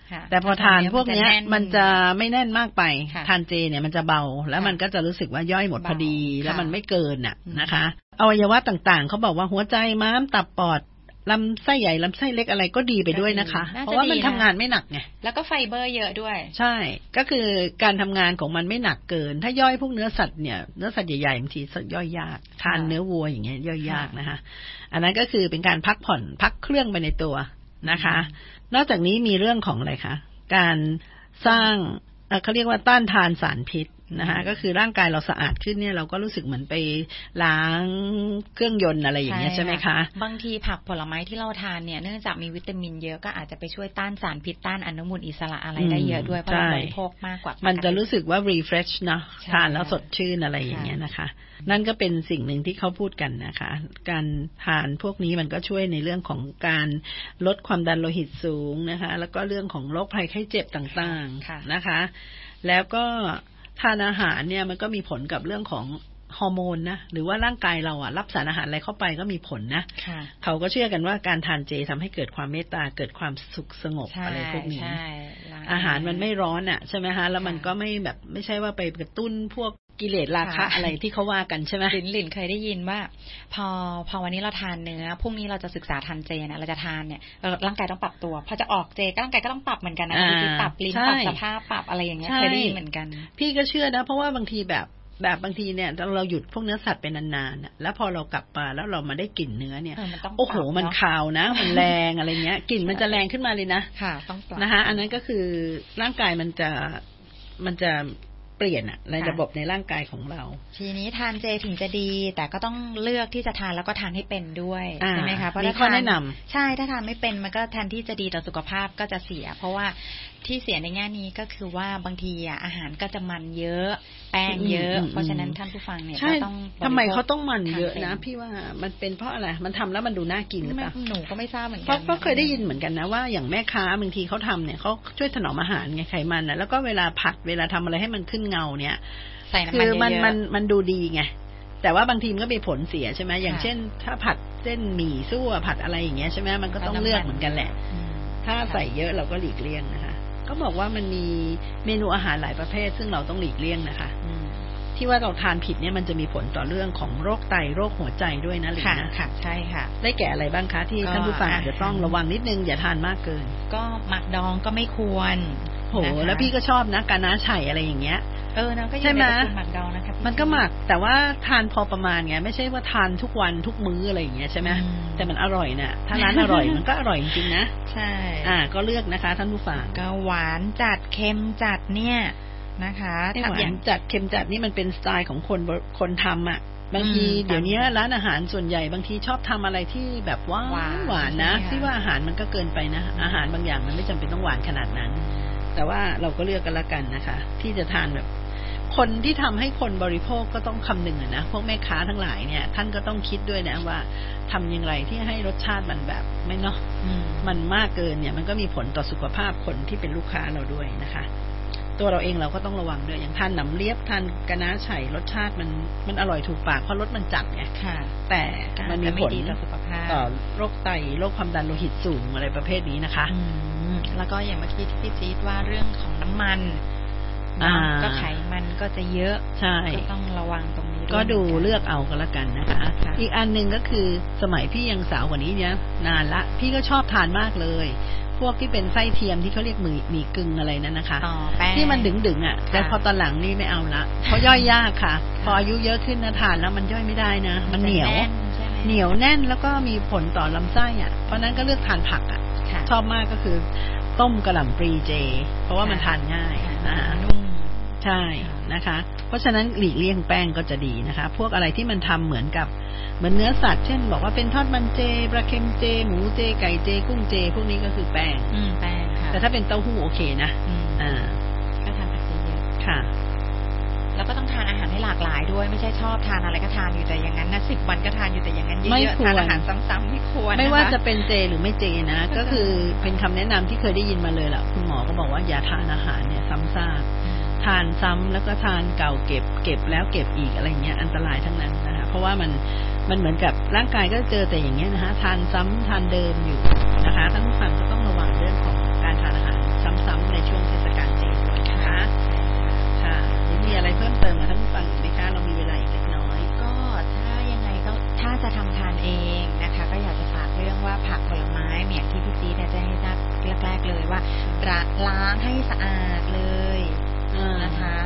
แต่พอทานพวกนี้มันจะไม่แน่นมากไปทานเจเนี่ยมันจะเบาแล้วมันก็จะรู้สึกว่าย่อยหมดพอดีแล้วมันไม่เกินน่ะนะคะอวัยวะต่างๆเขาบอกว่าหัวใจม้ามตับปอดลำไส้ใหญ่ลำไส้เล็กอะไรก็ดีไปด้วยนะคะเพราะว่ามันทำงานไม่หนักไงแล้วก็ไฟเบอร์เยอะด้วยใช่ก็คือการทำงานของมันไม่หนักเกินถ้าย่อยพวกเนื้อสัตว์เนี่ยเนื้อสัตว์ใหญ่ๆบางทีย่อยยากทานเนื้อวัวอย่างเงี้ยย่อยยากนะคะอันนั้นก็คือเป็นการพักผ่อนพักเครื่องไปในตัวนะคะนอกจากนี้มีเรื่องของอะไรคะการสร้างเขาเรียกว่าต้านทานสารพิษนะคะก็คือร่างกายเราสะอาดขึ้นเนี่ยเราก็รู้สึกเหมือนไปล้างเครื่องยนต์อะไรอย่างเงี้ยใช่ไหมคะบางทีผักผลไม้ที่เราทานเนี่ยเนื่องจากมีวิตามินเยอะก็อาจจะไปช่วยต้านสารพิษต้านอนุมูลอิสระอะไรได้เยอะด้วยเพราะเราบริโภคมากกว่ามันจะรู้สึกว่า refresh นะทานแล้วสดชื่นอะไรอย่างเงี้ยนะคะนั่นก็เป็นสิ่งหนึ่งที่เขาพูดกันนะคะการทานพวกนี้มันก็ช่วยในเรื่องของการลดความดันโลหิตสูงนะคะแล้วก็เรื่องของโรคภัยไข้เจ็บต่างๆนะคะแล้วก็ทานอาหารเนี่ยมันก็มีผลกับเรื่องของฮอร์โมนนะหรือว่าร่างกายเรารับสารอาหารอะไรเข้าไปก็มีผลนะเขาก็เชื่อกันว่าการทานเจทำให้เกิดความเมตตาเกิดความสุขสงบอะไรพวกนี้อาหารมันไม่ร้อนใช่ไหมคะแล้วมันก็ไม่แบบไม่ใช่ว่าไปกระตุ้นพวกกิเลสราคะอะไรที่เขาว่ากันใช่ไหมหลินเคยได้ยินว่าพอวันนี้เราทานเนื้อพรุ่งนี้เราจะศึกษาทานเจเนี่ยเราจะทานเนี่ยร่างกายต้องปรับตัวพอจะออกเจร่างกายก็ต้องปรับเหมือนกันนะที่ปรับลิ้นปรับสภาพปรับอะไรอย่างเงี้ยเคยได้ยินเหมือนกันพี่ก็เชื่อนะเพราะว่าบางทีแบบบางทีเนี่ยเราหยุดพวกเนื้อสัตว์เป็นนานๆแล้วพอเรากลับมาแล้วเรามาได้กลิ่นเนื้อเนี่ยโอ้โหมันคาวนะมันแรงอะไรเงี้ยกลิ่นมันจะแรงขึ้นมาเลยนะค่ะต้องปรับนะคะอันนั้นก็คือร่างกายมันจะเปลี่ยนในระบบในร่างกายของเราทีนี้ทานเจถึงจะดีแต่ก็ต้องเลือกที่จะทานแล้วก็ทานให้เป็นด้วยใช่ไหมคะเพราะถ้าข้อแนะนำใช่ถ้าทานไม่เป็นมันก็แทนที่จะดีต่อสุขภาพก็จะเสียเพราะว่าที่เสียในแง่นี้ก็คือว่าบางทีอาหารก็จะมันเยอะแป้งเยอะเพราะฉะนั้นท่านผู้ฟังเนี่ยก็ต้องทำไมเขาต้องมันเยอะนะพี่ว่ามันเป็นเพราะอะไรมันทำแล้วมันดูน่ากินหรือเปล่าหนูก็ไม่ทราบเหมือนกันเพราะเคยได้ยินเหมือนกันนะว่าอย่างแม่ค้าบางทีเขาทำเนี่ยเขาช่วยถนอมอาหารไงไขมันนะแล้วก็เวลาผัดเวลาทำอะไรให้มันขึ้นเงาเนี่ยคือมันดูดีไงแต่ว่าบางทีมันก็มีผลเสียใช่ไหมอย่างเช่นถ้าผัดเส้นหมี่ซั่วผัดอะไรอย่างเงี้ยใช่ไหมมันก็ต้องเลือกเหมือนกันแหละถ้าใส่เยอะเราก็หลีกเลี่ยงนะคะก็บอกว่ามันมีเมนูอาหารหลายประเภทซึ่งเราต้องหลีกเลี่ยงนะคะที่ว่าเราทานผิดเนี่ยมันจะมีผลต่อเรื่องของโรคไตโรคหัวใจด้วยนะลินะค่ะใช่ค่ะได้แก่อะไรบ้างคะที่ท่านผู้ฟังอาจจะต้องระวังนิดนึงอย่าทานมากเกินก็หมักดองก็ไม่ควรโหแล้วพี่ก็ชอบนะกาน้าไฉอะไรอย่างเงี้ยนะก็ยังเป็นหมักดองนะคะมันก็หมักแต่ว่าทานพอประมาณไงไม่ใช่ว่าทานทุกวันทุกมื้ออะไรอย่างเงี้ยใช่ไหมแต่มันอร่อยนะถ้าร้านอร่อยมันก็อร่อยจริงๆนะใช่ก็เลือกนะคะท่านผู้ฟังก็หวานจัดเค็มจัดเนี่ยนะคะหวานจัดเค็มจัดนี่มันเป็นสไตล์ของคนทำบางทีเดี๋ยวนี้ร้านอาหารส่วนใหญ่บางทีชอบทำอะไรที่แบบหวานนะที่ว่าอาหารมันก็เกินไปนะอาหารบางอย่างมันไม่จำเป็นต้องหวานขนาดนั้นแต่ว่าเราก็เลือกกันละกันนะคะที่จะทานแบบคนที่ทำให้คนบริโภคก็ต้องคำนึงนะพวกแม่ค้าทั้งหลายเนี่ยท่านก็ต้องคิดด้วยนะว่าทำอย่างไรที่ให้รสชาติมันแบบไม่เนาะมันมากเกินเนี่ยมันก็มีผลต่อสุขภาพคนที่เป็นลูกค้าเราด้วยนะคะตัวเราเองเราก็ต้องระวังด้วยอย่างทานหนำเลียบทานกะน้าไฉรสชาติมันอร่อยถูกปากเพราะรสมันจัดไงแต่มันมีผลต่อสุขภาพต่อโรคไตโรคความดันโลหิตสูงอะไรประเภทนี้นะคะแล้วก็อย่างเมื่อกี้ที่พี่จี๊ดว่าเรื่องของน้ำมันก็ไขมันก็จะเยอะใช่ก็ต้องระวังตรงนี้ก็ดูเลือกเอาก็แล้วกันนะคะอีกอันนึงก็คือสมัยพี่ยังสาวกว่านี้เนี่ยนานละพี่ก็ชอบทานมากเลยพวกที่เป็นไส้เทียมที่เขาเรียกหมี่กึ่งอะไรนั่นนะคะที่มันดึงแต่พอตอนหลังนี่ไม่เอาละเพราะย่อยยากค่ะพออายุเยอะขึ้นนะทานแล้วมันย่อยไม่ได้นะมันเหนียวแน่นแล้วก็มีผลต่อลำไส้เพราะนั้นก็เลือกทานผักชอบมากก็คือต้มกระหล่ำปลีเจเพราะว่ามันทานง่ายนะคะใช่นะคะเพราะฉะนั้นหลีกเลี่ยงแป้งก็จะดีนะคะพวกอะไรที่มันทำเหมือนเนื้อสัตว์เช่นบอกว่าเป็นทอดมันเจปลาเค็มเจหมูเจไก่เจกุ้งเจพวกนี้ก็คือแป้งค่ะแต่ถ้าเป็นเต้าหู้โอเคนะก็ทานผักเยอะค่ะแล้วก็ต้องทานอาหารให้หลากหลายด้วยไม่ใช่ชอบทานอะไรก็ทานอยู่แต่อย่างนั้นนะ10 วันก็ทานอยู่แต่อย่างนั้นเยอะๆทานอาหารซ้ำๆไม่ควรไม่ว่าจะเป็นเจหรือไม่เจนะก็คือเป็นคำแนะนำที่เคยได้ยินมาเลยแหละคุณหมอก็บอกว่าอย่าทานอาหารเนี่ยซ้ำซากทานซ้ำแล้วก็ทานเก่าเก็บแล้วเก็บอีกอะไรเงี้ยอันตรายทั้งนั้นนะคะเพราะว่ามันเหมือนกับร่างกายก็เจอแต่อย่างเงี้ยนะคะทานซ้ำทานเดิมอยู่นะคะท่านผู้ฟังก็ต้องระวังเรื่องของการทานอาหารซ้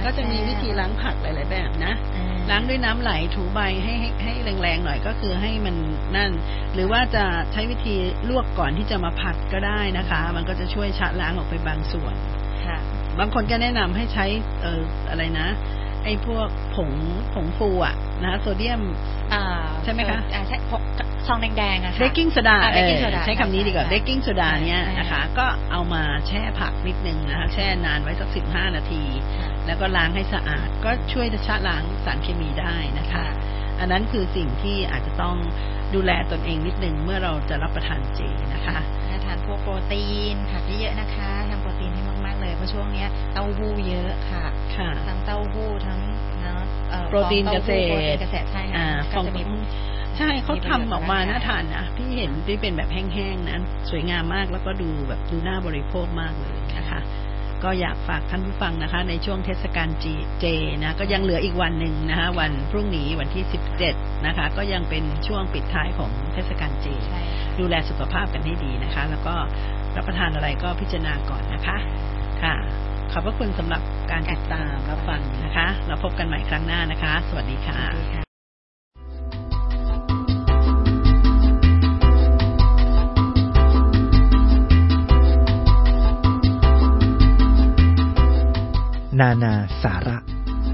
ก็จะมีวิธีล้างผักหลายๆแบบนะล้างด้วยน้ำไหลถูใบให้แรงๆหน่อยก็คือให้มันนั่นหรือว่าจะใช้วิธีลวกก่อนที่จะมาผัดก็ได้นะคะมันก็จะช่วยชะล้างออกไปบางส่วนบางคนก็แนะนำให้ใช้อะไรนะไอ้พวกผงฟูอ่ะนะโซเดียมใช่ไหมคะใช่ซองแดงๆอะค่ะเบกกิ้งโซดาใช้คำนี้ดีกว่าเบกกิ้งโซดาเนี่ยนะคะก็เอามาแช่ผักนิดนึงนะคะแช่นานไว้สัก15 นาทีแล้วก็ล้างให้สะอาดก็ช่วยชะล้างสารเคมีได้นะคะอันนั้นคือสิ่งที่อาจจะต้องดูแลตนเองนิดนึงเมื่อเราจะรับประทานเจนะคะทานพวกโปรตีนผักเยอะๆนะคะทำโปรตีนให้มากๆเลยเพราะช่วงนี้เต้าหู้เยอะค่ะทั้งเต้าหู้ทั้งโปรตีนเกษตรใช่ค่ะก็จะมีใช่เขาทำออกมาน่าทานนะพี่เห็นที่เป็นแบบแห้งๆนั้นสวยงามมากแล้วก็ดูแบบดูน่าบริโภคมากเลยนะคะก็อยากฝากท่านผู้ฟังนะคะในช่วงเทศกาลเจนะก็ยังเหลืออีกวันหนึ่งนะคะวันพรุ่งนี้วันที่17นะคะก็ยังเป็นช่วงปิดท้ายของเทศกาลเจดูแลสุขภาพกันให้ดีนะคะแล้วก็รับประทานอะไรก็พิจารณาก่อนนะคะค่ะขอบพระคุณสำหรับการติดตามรับฟังนะคะเราพบกันใหม่ครั้งหน้านะคะสวัสดีค่ะนานาสาระ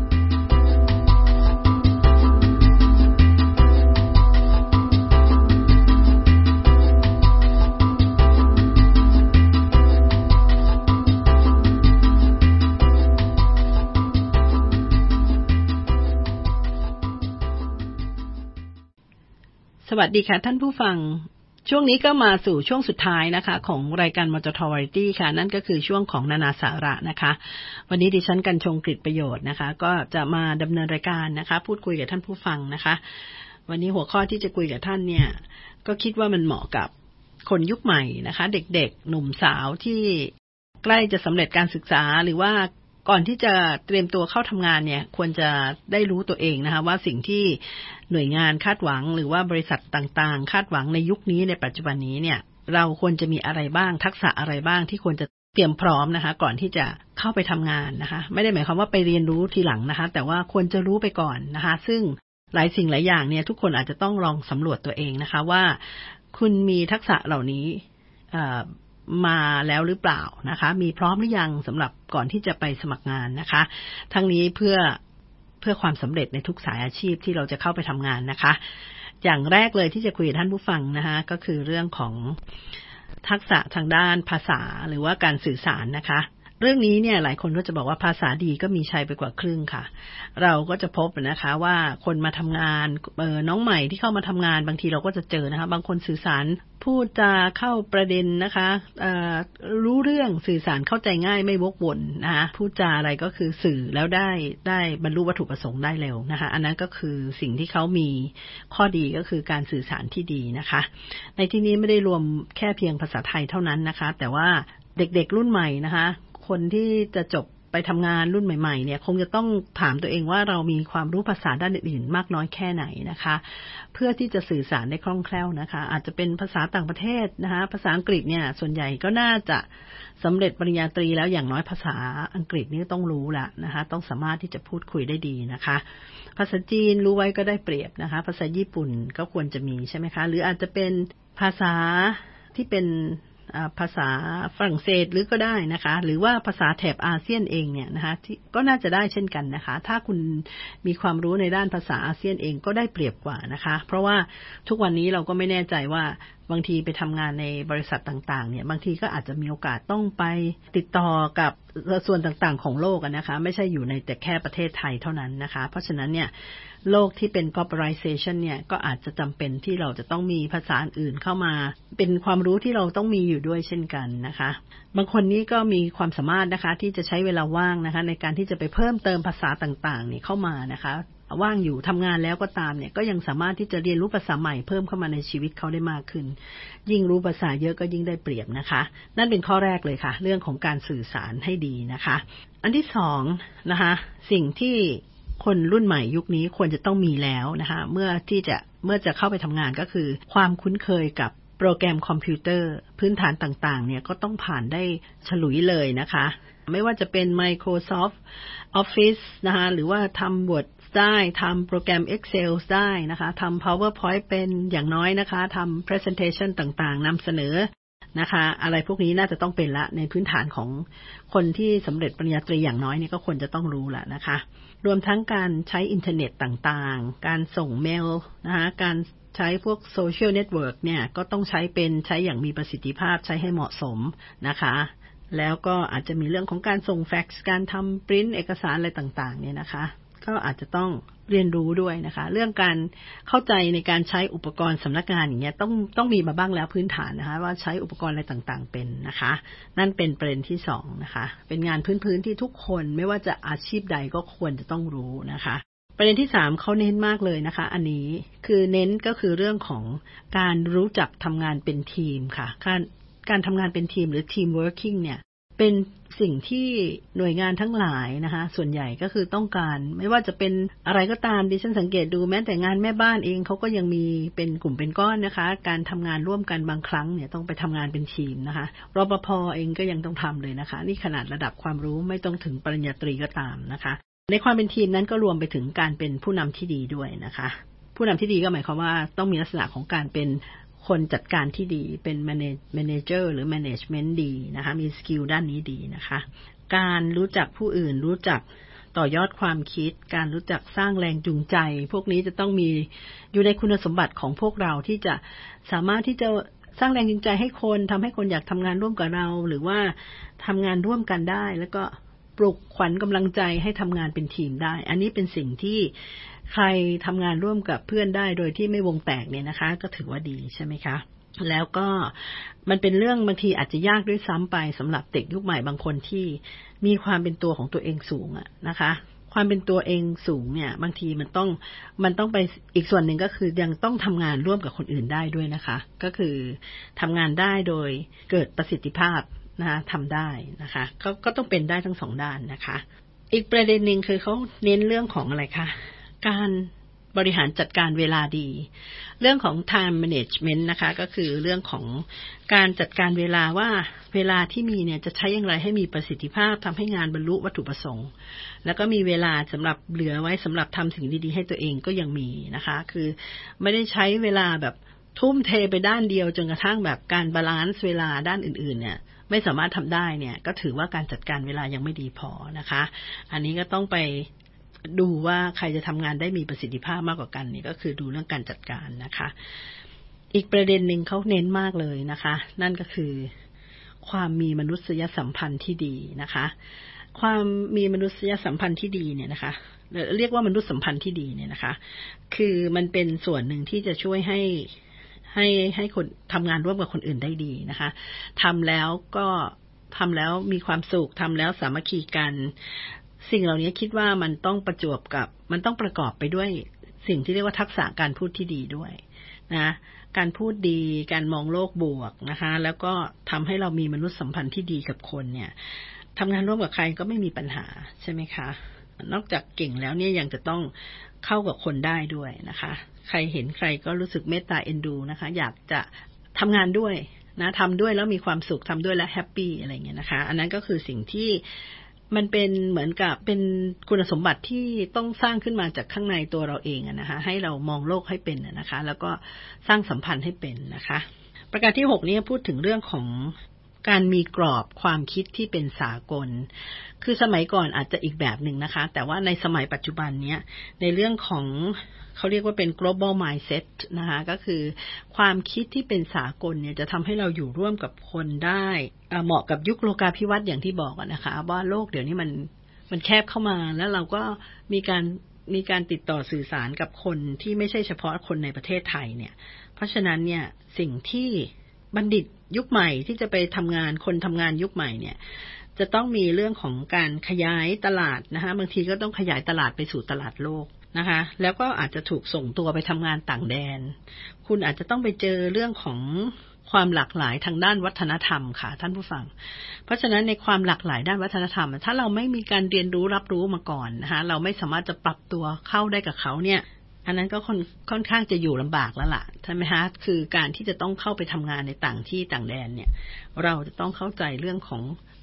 สวัสดีค่ะท่านผู้ฟังช่วงนี้ก็มาสู่ช่วงสุดท้ายนะคะของรายการมจท.วาไรตี้ค่ะนั่นก็คือช่วงของนานาสาระนะคะวันนี้ดิฉันกัญชงกฤษประโยชน์นะคะก็จะมาดำเนินรายการนะคะพูดคุยกับท่านผู้ฟังนะคะวันนี้หัวข้อที่จะคุยกับท่านเนี่ยก็คิดว่ามันเหมาะกับคนยุคใหม่นะคะเด็กๆหนุ่มสาวที่ใกล้จะสำเร็จการศึกษาหรือว่าก่อนที่จะเตรียมตัวเข้าทำงานเนี่ยควรจะได้รู้ตัวเองนะคะว่าสิ่งที่หน่วยงานคาดหวังหรือว่าบริษัทต่างๆคาดหวังในยุคนี้ในปัจจุบันนี้เนี่ยเราควรจะมีอะไรบ้างทักษะอะไรบ้างที่ควรจะเตรียมพร้อมนะคะก่อนที่จะเข้าไปทำงานนะคะไม่ได้หมายความว่าไปเรียนรู้ทีหลังนะคะแต่ว่าควรจะรู้ไปก่อนนะคะซึ่งหลายสิ่งหลายอย่างเนี่ยทุกคนอาจจะต้องลองสำรวจตัวเองนะคะว่าคุณมีทักษะเหล่านี้มาแล้วหรือเปล่านะคะมีพร้อมหรือยังสำหรับก่อนที่จะไปสมัครงานนะคะทั้งนี้เพื่อความสำเร็จในทุกสายอาชีพที่เราจะเข้าไปทำงานนะคะอย่างแรกเลยที่จะคุยกับท่านผู้ฟังนะคะก็คือเรื่องของทักษะทางด้านภาษาหรือว่าการสื่อสารนะคะเรื่องนี้เนี่ยหลายคนก็จะบอกว่าภาษาดีก็มีชัยไปกว่าครึ่งค่ะเราก็จะพบนะคะว่าคนมาทำงานน้องใหม่ที่เข้ามาทำงานบางทีเราก็จะเจอนะคะบางคนสื่อสารพูดจาเข้าประเด็นนะคะรู้เรื่องสื่อสารเข้าใจง่ายไม่วกวนนะคะพูดจาอะไรก็คือสื่อแล้วได้บรรลุวัตถุประสงค์ได้เร็วนะคะอันนั้นก็คือสิ่งที่เขามีข้อดีก็คือการสื่อสารที่ดีนะคะในที่นี้ไม่ได้รวมแค่เพียงภาษาไทยเท่านั้นนะคะแต่ว่าเด็กๆรุ่นใหม่นะคะคนที่จะจบไปทำงานรุ่นใหม่ๆเนี่ยคงจะต้องถามตัวเองว่าเรามีความรู้ภาษาด้านอื่นๆมากน้อยแค่ไหนนะคะเพื่อที่จะสื่อสารได้คล่องแคล่วนะคะอาจจะเป็นภาษาต่างประเทศนะคะภาษาอังกฤษเนี่ยส่วนใหญ่ก็น่าจะสำเร็จปริญญาตรีแล้วอย่างน้อยภาษาอังกฤษนี่ต้องรู้ละนะคะต้องสามารถที่จะพูดคุยได้ดีนะคะภาษาจีนรู้ไว้ก็ได้เปรียบนะคะภาษาญี่ปุ่นก็ควรจะมีใช่ไหมคะหรืออาจจะเป็นภาษาที่เป็นภาษาฝรั่งเศสหรือก็ได้นะคะหรือว่าภาษาแถบอาเซียนเองเนี่ยนะคะที่ก็น่าจะได้เช่นกันนะคะถ้าคุณมีความรู้ในด้านภาษาอาเซียนเองก็ได้เปรียบกว่านะคะเพราะว่าทุกวันนี้เราก็ไม่แน่ใจว่าบางทีไปทำงานในบริษัทต่างๆเนี่ยบางทีก็อาจจะมีโอกาสต้องไปติดต่อกับส่วนต่างๆของโลกนะคะไม่ใช่อยู่ในแต่แค่ประเทศไทยเท่านั้นนะคะเพราะฉะนั้นเนี่ยโลกที่เป็น globalization เนี่ยก็อาจจะจำเป็นที่เราจะต้องมีภาษาอื่นเข้ามาเป็นความรู้ที่เราต้องมีอยู่ด้วยเช่นกันนะคะบางคนนี้ก็มีความสามารถนะคะที่จะใช้เวลาว่างนะคะในการที่จะไปเพิ่มเติมภาษาต่างๆนี่เข้ามานะคะว่างอยู่ทำงานแล้วก็ตามเนี่ยก็ยังสามารถที่จะเรียนรู้ภาษาใหม่เพิ่มเข้ามาในชีวิตเขาได้มากขึ้นยิ่งรู้ภาษาเยอะก็ยิ่งได้เปรียบนะคะนั่นเป็นข้อแรกเลยค่ะเรื่องของการสื่อสารให้ดีนะคะอันที่สองนะคะสิ่งที่คนรุ่นใหม่ยุคนี้ควรจะต้องมีแล้วนะคะเมื่อจะเข้าไปทำงานก็คือความคุ้นเคยกับโปรแกรมคอมพิวเตอร์พื้นฐานต่างๆเนี่ยก็ต้องผ่านได้ฉลุยเลยนะคะไม่ว่าจะเป็น Microsoft Office นะคะหรือว่าทำ Word ได้ทำโปรแกรม Excel ได้นะคะทำ PowerPoint เป็นอย่างน้อยนะคะทำ Presentation ต่างๆนำเสนอนะคะอะไรพวกนี้น่าจะต้องเป็นละในพื้นฐานของคนที่สำเร็จปริญญาตรีอย่างน้อยนี่ก็ควรจะต้องรู้ละนะคะรวมทั้งการใช้อินเทอร์เน็ตต่างๆการส่งเมลนะคะการใช้พวกโซเชียลเน็ตเวิร์กเนี่ยก็ต้องใช้อย่างมีประสิทธิภาพใช้ให้เหมาะสมนะคะแล้วก็อาจจะมีเรื่องของการส่งแฟกซ์การทำปริ้นเอกสารอะไรต่างๆเนี่ยนะคะก็อาจจะต้องเรียนรู้ด้วยนะคะเรื่องการเข้าใจในการใช้อุปกรณ์สำนักงานอย่างเงี้ยต้องมีมาบ้างแล้วพื้นฐานนะคะว่าใช้อุปกรณ์อะไรต่างๆเป็นนะคะนั่นเป็นประเด็นที่2นะคะเป็นงานพื้นๆที่ทุกคนไม่ว่าจะอาชีพใดก็ควรจะต้องรู้นะคะประเด็นที่3เขาเน้นมากเลยนะคะอันนี้คือเน้นก็คือเรื่องของการรู้จักทำงานเป็นทีมค่ะการทำงานเป็นทีมหรือ team working เนี่ยเป็นสิ่งที่หน่วยงานทั้งหลายนะคะส่วนใหญ่ก็คือต้องการไม่ว่าจะเป็นอะไรก็ตามดิฉันสังเกตดูแม้แต่งานแม่บ้านเองเขาก็ยังมีเป็นกลุ่มเป็นก้อนนะคะการทำงานร่วมกันบางครั้งเนี่ยต้องไปทำงานเป็นทีมนะคะรปภ.เองก็ยังต้องทำเลยนะคะนี่ขนาดระดับความรู้ไม่ต้องถึงปริญญาตรีก็ตามนะคะในความเป็นทีมนั้นก็รวมไปถึงการเป็นผู้นำที่ดีด้วยนะคะผู้นำที่ดีก็หมายความว่าต้องมีลักษณะของการเป็นคนจัดการที่ดีเป็น manager หรือ management ดีนะคะมีสกิลด้านนี้ดีนะคะการรู้จักผู้อื่นรู้จักต่อยอดความคิดการรู้จักสร้างแรงจูงใจพวกนี้จะต้องมีอยู่ในคุณสมบัติของพวกเราที่จะสามารถที่จะสร้างแรงจูงใจให้คนทำให้คนอยากทำงานร่วมกับเราหรือว่าทำงานร่วมกันได้แล้วก็ปลุกขวัญกำลังใจให้ทำงานเป็นทีมได้อันนี้เป็นสิ่งที่ใครทำงานร่วมกับเพื่อนได้โดยที่ไม่วงแตกเนี่ยนะคะก็ถือว่าดีใช่ไหมคะแล้วก็มันเป็นเรื่องบางทีอาจจะยากด้วยซ้ำไปสำหรับเด็กยุคใหม่บางคนที่มีความเป็นตัวของตัวเองสูงอะนะคะความเป็นตัวเองสูงเนี่ยบางทีมันต้องไปอีกส่วนหนึ่งก็คือยังต้องทำงานร่วมกับคนอื่นได้ด้วยนะคะก็คือทำงานได้โดยเกิดประสิทธิภาพนะคะทำได้นะคะก็ต้องเป็นได้ทั้งสองด้านนะคะอีกประเด็นหนึ่งคือเขาเน้นเรื่องของอะไรคะการบริหารจัดการเวลาดีเรื่องของ time management นะคะก็คือเรื่องของการจัดการเวลาว่าเวลาที่มีเนี่ยจะใช้อย่างไรให้มีประสิทธิภาพทำให้งานบรรลุวัตถุประสงค์แล้วก็มีเวลาสำหรับเหลือไว้สำหรับทำสิ่งดีๆให้ตัวเองก็ยังมีนะคะคือไม่ได้ใช้เวลาแบบทุ่มเทไปด้านเดียวจนกระทั่งแบบการบาลานซ์เวลาด้านอื่นๆเนี่ยไม่สามารถทำได้เนี่ยก็ถือว่าการจัดการเวลายังไม่ดีพอนะคะอันนี้ก็ต้องไปดูว่าใครจะทำงานได้มีประสิทธิภาพมากกว่ากันนี่ก็คือดูเรื่องการจัดการนะคะอีกประเด็นหนึ่งเขาเน้นมากเลยนะคะนั่นก็คือความมีมนุษยสัมพันธ์ที่ดีนะคะความมีมนุษยสัมพันธ์ที่ดีเนี่ยนะคะเรียกว่ามนุษยสัมพันธ์ที่ดีเนี่ยนะคะคือมันเป็นส่วนหนึ่งที่จะช่วยให้คนทำงานร่วมกับคนอื่นได้ดีนะคะทำแล้วมีความสุขทำแล้วสามัคคีกันสิ่งเหล่านี้คิดว่ามันต้องประกอบไปด้วยสิ่งที่เรียกว่าทักษะการพูดที่ดีด้วยนะการพูดดีการมองโลกบวกนะคะแล้วก็ทำให้เรามีมนุษยสัมพันธ์ที่ดีกับคนเนี่ยทำงานร่วมกับใครก็ไม่มีปัญหาใช่ไหมคะนอกจากเก่งแล้วเนี่ยยังจะต้องเข้ากับคนได้ด้วยนะคะใครเห็นใครก็รู้สึกเมตตาเอ็นดูนะคะอยากจะทำงานด้วยนะทำด้วยแล้วมีความสุขทำด้วยแล้วแฮปปี้อะไรเงี้ยนะคะอันนั้นก็คือสิ่งที่มันเป็นเหมือนกับเป็นคุณสมบัติที่ต้องสร้างขึ้นมาจากข้างในตัวเราเองนะคะให้เรามองโลกให้เป็นนะคะแล้วก็สร้างสัมพันธ์ให้เป็นนะคะประการที่6นี้พูดถึงเรื่องของการมีกรอบความคิดที่เป็นสากลคือสมัยก่อนอาจจะอีกแบบหนึ่งนะคะแต่ว่าในสมัยปัจจุบันเนี้ยในเรื่องของเขาเรียกว่าเป็น global mindset นะคะก็คือความคิดที่เป็นสากลเนี่ยจะทำให้เราอยู่ร่วมกับคนได้เหมาะกับยุคโลกาภิวัตน์อย่างที่บอกนะคะว่าโลกเดี๋ยวนี้มันแคบเข้ามาแล้วเราก็มีการติดต่อสื่อสารกับคนที่ไม่ใช่เฉพาะคนในประเทศไทยเนี่ยเพราะฉะนั้นเนี่ยสิ่งที่บัณฑิตยุคใหม่ที่จะไปทำงานคนทำงานยุคใหม่เนี่ยจะต้องมีเรื่องของการขยายตลาดนะคะบางทีก็ต้องขยายตลาดไปสู่ตลาดโลกนะคะแล้วก็อาจจะถูกส่งตัวไปทำงานต่างแดนคุณอาจจะต้องไปเจอเรื่องของความหลากหลายทางด้านวัฒนธรรมค่ะท่านผู้ฟังเพราะฉะนั้นในความหลากหลายด้านวัฒนธรรมถ้าเราไม่มีการเรียนรู้รับรู้มาก่อนนะคะเราไม่สามารถจะปรับตัวเข้าได้กับเขาเนี่ยอันนั้นก็ค่อนข้างจะอยู่ลำบากแล้วล่ะใช่ไหมคะคือการที่จะต้องเข้าไปทำงานในต่างที่ต่างแดนเนี่ยเราจะต้องเข้าใจเรื่องของ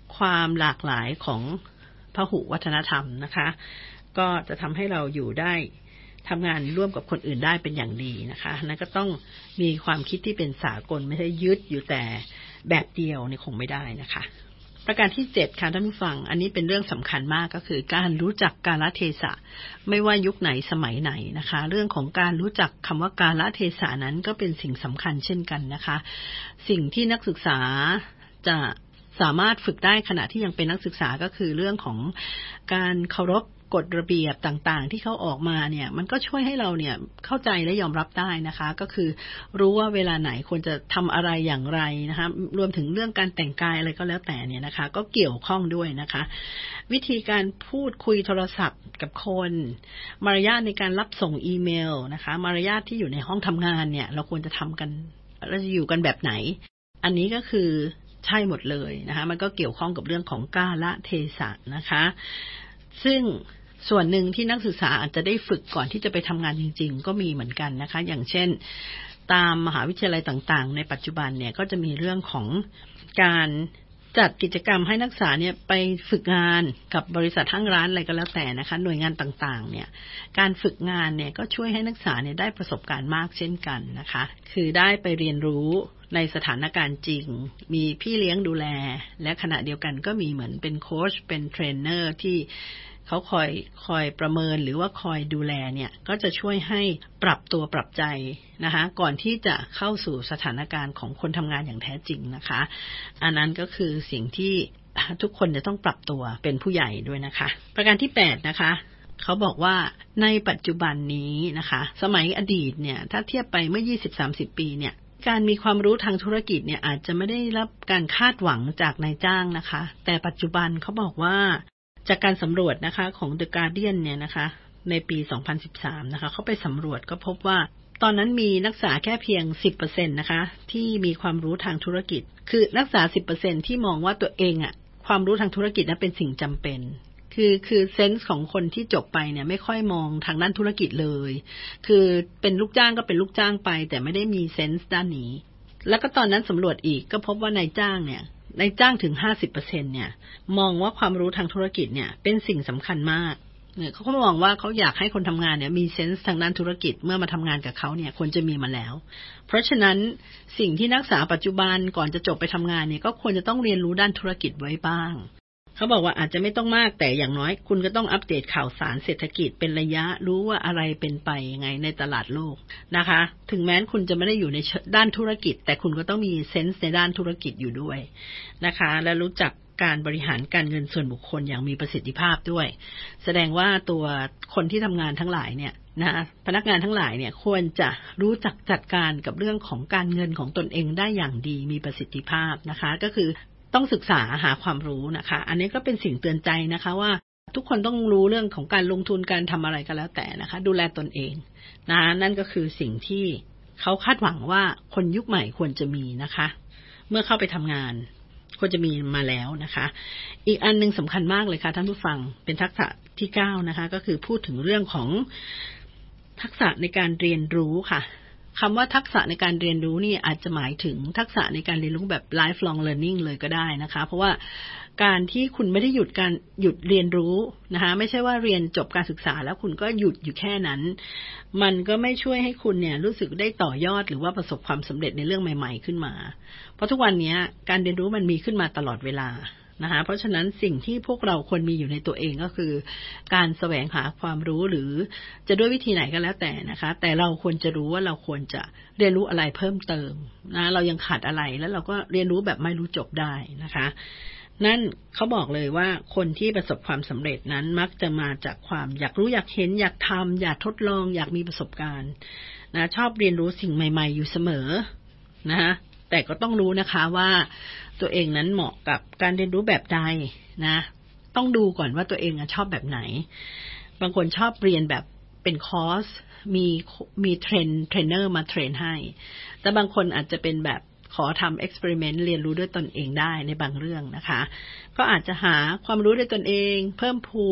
ความหลากหลายของพหุวัฒนธรรมนะคะก็จะทำให้เราอยู่ได้ทำงานร่วมกับคนอื่นได้เป็นอย่างดีนะคะนั่นก็ต้องมีความคิดที่เป็นสากลไม่ใช่ยึดอยู่แต่แบบเดียวนี่คงไม่ได้นะคะประการที่7ค่ะท่านผู้ฟังอันนี้เป็นเรื่องสำคัญมากก็คือการรู้จักกาลเทศะไม่ว่ายุคไหนสมัยไหนนะคะเรื่องของการรู้จักคำว่ากาลเทศะนั้นก็เป็นสิ่งสำคัญเช่นกันนะคะสิ่งที่นักศึกษาจะสามารถฝึกได้ขณะที่ยังเป็นนักศึกษาก็คือเรื่องของการเคารพกฎระเบียบต่างๆที่เขาออกมาเนี่ยมันก็ช่วยให้เราเนี่ยเข้าใจและยอมรับได้นะคะก็คือรู้ว่าเวลาไหนควรจะทำอะไรอย่างไรนะคะรวมถึงเรื่องการแต่งกายอะไรก็แล้วแต่เนี่ยนะคะก็เกี่ยวข้องด้วยนะคะวิธีการพูดคุยโทรศัพท์กับคนมารยาทในการรับส่งอีเมลนะคะมารยาทที่อยู่ในห้องทำงานเนี่ยเราควรจะทำกันเราจะอยู่กันแบบไหนอันนี้ก็คือใช่หมดเลยนะคะมันก็เกี่ยวข้องกับเรื่องของกาลเทศะนะคะซึ่งส่วนหนึ่งที่นักศึกษาอาจจะได้ฝึกก่อนที่จะไปทำงานจริงๆก็มีเหมือนกันนะคะอย่างเช่นตามมหาวิทยาลัยต่างๆในปัจจุบันเนี่ยก็จะมีเรื่องของการจัดกิจกรรมให้นักศึกษาเนี่ยไปฝึกงานกับบริษัทห้างร้านอะไรก็แล้วแต่นะคะหน่วยงานต่างๆเนี่ยการฝึกงานเนี่ยก็ช่วยให้นักศึกษาเนี่ยได้ประสบการณ์มากเช่นกันนะคะคือได้ไปเรียนรู้ในสถานการณ์จริงมีพี่เลี้ยงดูแลและขณะเดียวกันก็มีเหมือนเป็นโค้ชเป็นเทรนเนอร์ที่เขาคอยประเมินหรือว่าคอยดูแลเนี่ยก็จะช่วยให้ปรับตัวปรับใจนะคะก่อนที่จะเข้าสู่สถานการณ์ของคนทำงานอย่างแท้จริงนะคะอันนั้นก็คือสิ่งที่ทุกคนจะต้องปรับตัวเป็นผู้ใหญ่ด้วยนะคะประการที่8นะคะเขาบอกว่าในปัจจุบันนี้นะคะสมัยอดีตเนี่ยถ้าเทียบไปเมื่อ 20-30 ปีเนี่ยการมีความรู้ทางธุรกิจเนี่ยอาจจะไม่ได้รับการคาดหวังจากนายจ้างนะคะแต่ปัจจุบันเขาบอกว่าจากการสำรวจนะคะของ The Guardian เนี่ยนะคะในปี 2013 นะคะเขาไปสำรวจก็พบว่าตอนนั้นมีนักศึกษาแค่เพียง 10% นะคะที่มีความรู้ทางธุรกิจคือนักศึกษา 10% ที่มองว่าตัวเองอะความรู้ทางธุรกิจนั้นเป็นสิ่งจำเป็นคือเซนส์ของคนที่จบไปเนี่ยไม่ค่อยมองทางด้านธุรกิจเลยคือเป็นลูกจ้างก็เป็นลูกจ้างไปแต่ไม่ได้มีเซนส์ด้านนี้แล้วก็ตอนนั้นสำรวจอีกก็พบว่านายจ้างถึง 50% เนี่ยมองว่าความรู้ทางธุรกิจเนี่ยเป็นสิ่งสำคัญมากเนี่ยเขาก็มองว่าเขาอยากให้คนทำงานเนี่ยมีเซนส์ทางด้านธุรกิจเมื่อมาทำงานกับเขาเนี่ยควรจะมีมาแล้วเพราะฉะนั้นสิ่งที่นักศึกษาปัจจุบันก่อนจะจบไปทำงานเนี่ยก็ควรจะต้องเรียนรู้ด้านธุรกิจไว้บ้างเขาบอกว่าอาจจะไม่ต้องมากแต่อย่างน้อยคุณก็ต้องอัปเดตข่าวสารเศรษฐกิจเป็นระยะรู้ว่าอะไรเป็นไปยังไงในตลาดโลกนะคะถึงแม้คุณจะไม่ได้อยู่ในด้านธุรกิจแต่คุณก็ต้องมีเซนส์ในด้านธุรกิจอยู่ด้วยนะคะและรู้จักการบริหารการเงินส่วนบุคคลอย่างมีประสิทธิภาพด้วยแสดงว่าตัวคนที่ทำงานทั้งหลายเนี่ยนะพนักงานทั้งหลายเนี่ยควรจะรู้จักจัดการกับเรื่องของการเงินของตนเองได้อย่างดีมีประสิทธิภาพนะคะก็คือต้องศึกษาหาความรู้นะคะอันนี้ก็เป็นสิ่งเตือนใจนะคะว่าทุกคนต้องรู้เรื่องของการลงทุนการทำอะไรก็แล้วแต่นะคะดูแลตนเองนะนั่นก็คือสิ่งที่เขาคาดหวังว่าคนยุคใหม่ควรจะมีนะคะเมื่อเข้าไปทำงานควรจะมีมาแล้วนะคะอีกอันนึงสำคัญมากเลยค่ะท่านผู้ฟังเป็นทักษะที่9นะคะก็คือพูดถึงเรื่องของทักษะในการเรียนรู้ค่ะคำว่าทักษะในการเรียนรู้นี่อาจจะหมายถึงทักษะในการเรียนรู้แบบ lifelong learning เลยก็ได้นะคะเพราะว่าการที่คุณไม่ได้หยุดเรียนรู้นะคะไม่ใช่ว่าเรียนจบการศึกษาแล้วคุณก็หยุดอยู่แค่นั้นมันก็ไม่ช่วยให้คุณเนี่ยรู้สึกได้ต่อยอดหรือว่าประสบความสำเร็จในเรื่องใหม่ๆขึ้นมาเพราะทุกวันนี้การเรียนรู้มันมีขึ้นมาตลอดเวลานะคะเพราะฉะนั้นสิ่งที่พวกเราควรมีอยู่ในตัวเองก็คือการแสวงหาความรู้หรือจะด้วยวิธีไหนก็แล้วแต่นะคะแต่เราควรจะรู้ว่าเราควรจะเรียนรู้อะไรเพิ่มเติมนะเรายังขาดอะไรแล้วเราก็เรียนรู้แบบไม่รู้จบได้นะคะนั่นเขาบอกเลยว่าคนที่ประสบความสำเร็จนั้นมักจะมาจากความอยากรู้อยากเห็นอยากทำอยากทดลองอยากมีประสบการณ์นะชอบเรียนรู้สิ่งใหม่ๆอยู่เสมอนะคะแต่ก็ต้องรู้นะคะว่าตัวเองนั้นเหมาะกับการเรียนรู้แบบใดนะต้องดูก่อนว่าตัวเองชอบแบบไหนบางคนชอบเรียนแบบเป็นคอร์สมีเทรนเนอร์มาเทรนให้แต่บางคนอาจจะเป็นแบบขอทำเอ็กซ์เพริเมนต์เรียนรู้ด้วยตนเองได้ในบางเรื่องนะคะก็อาจจะหาความรู้ด้วยตนเองเพิ่มพูน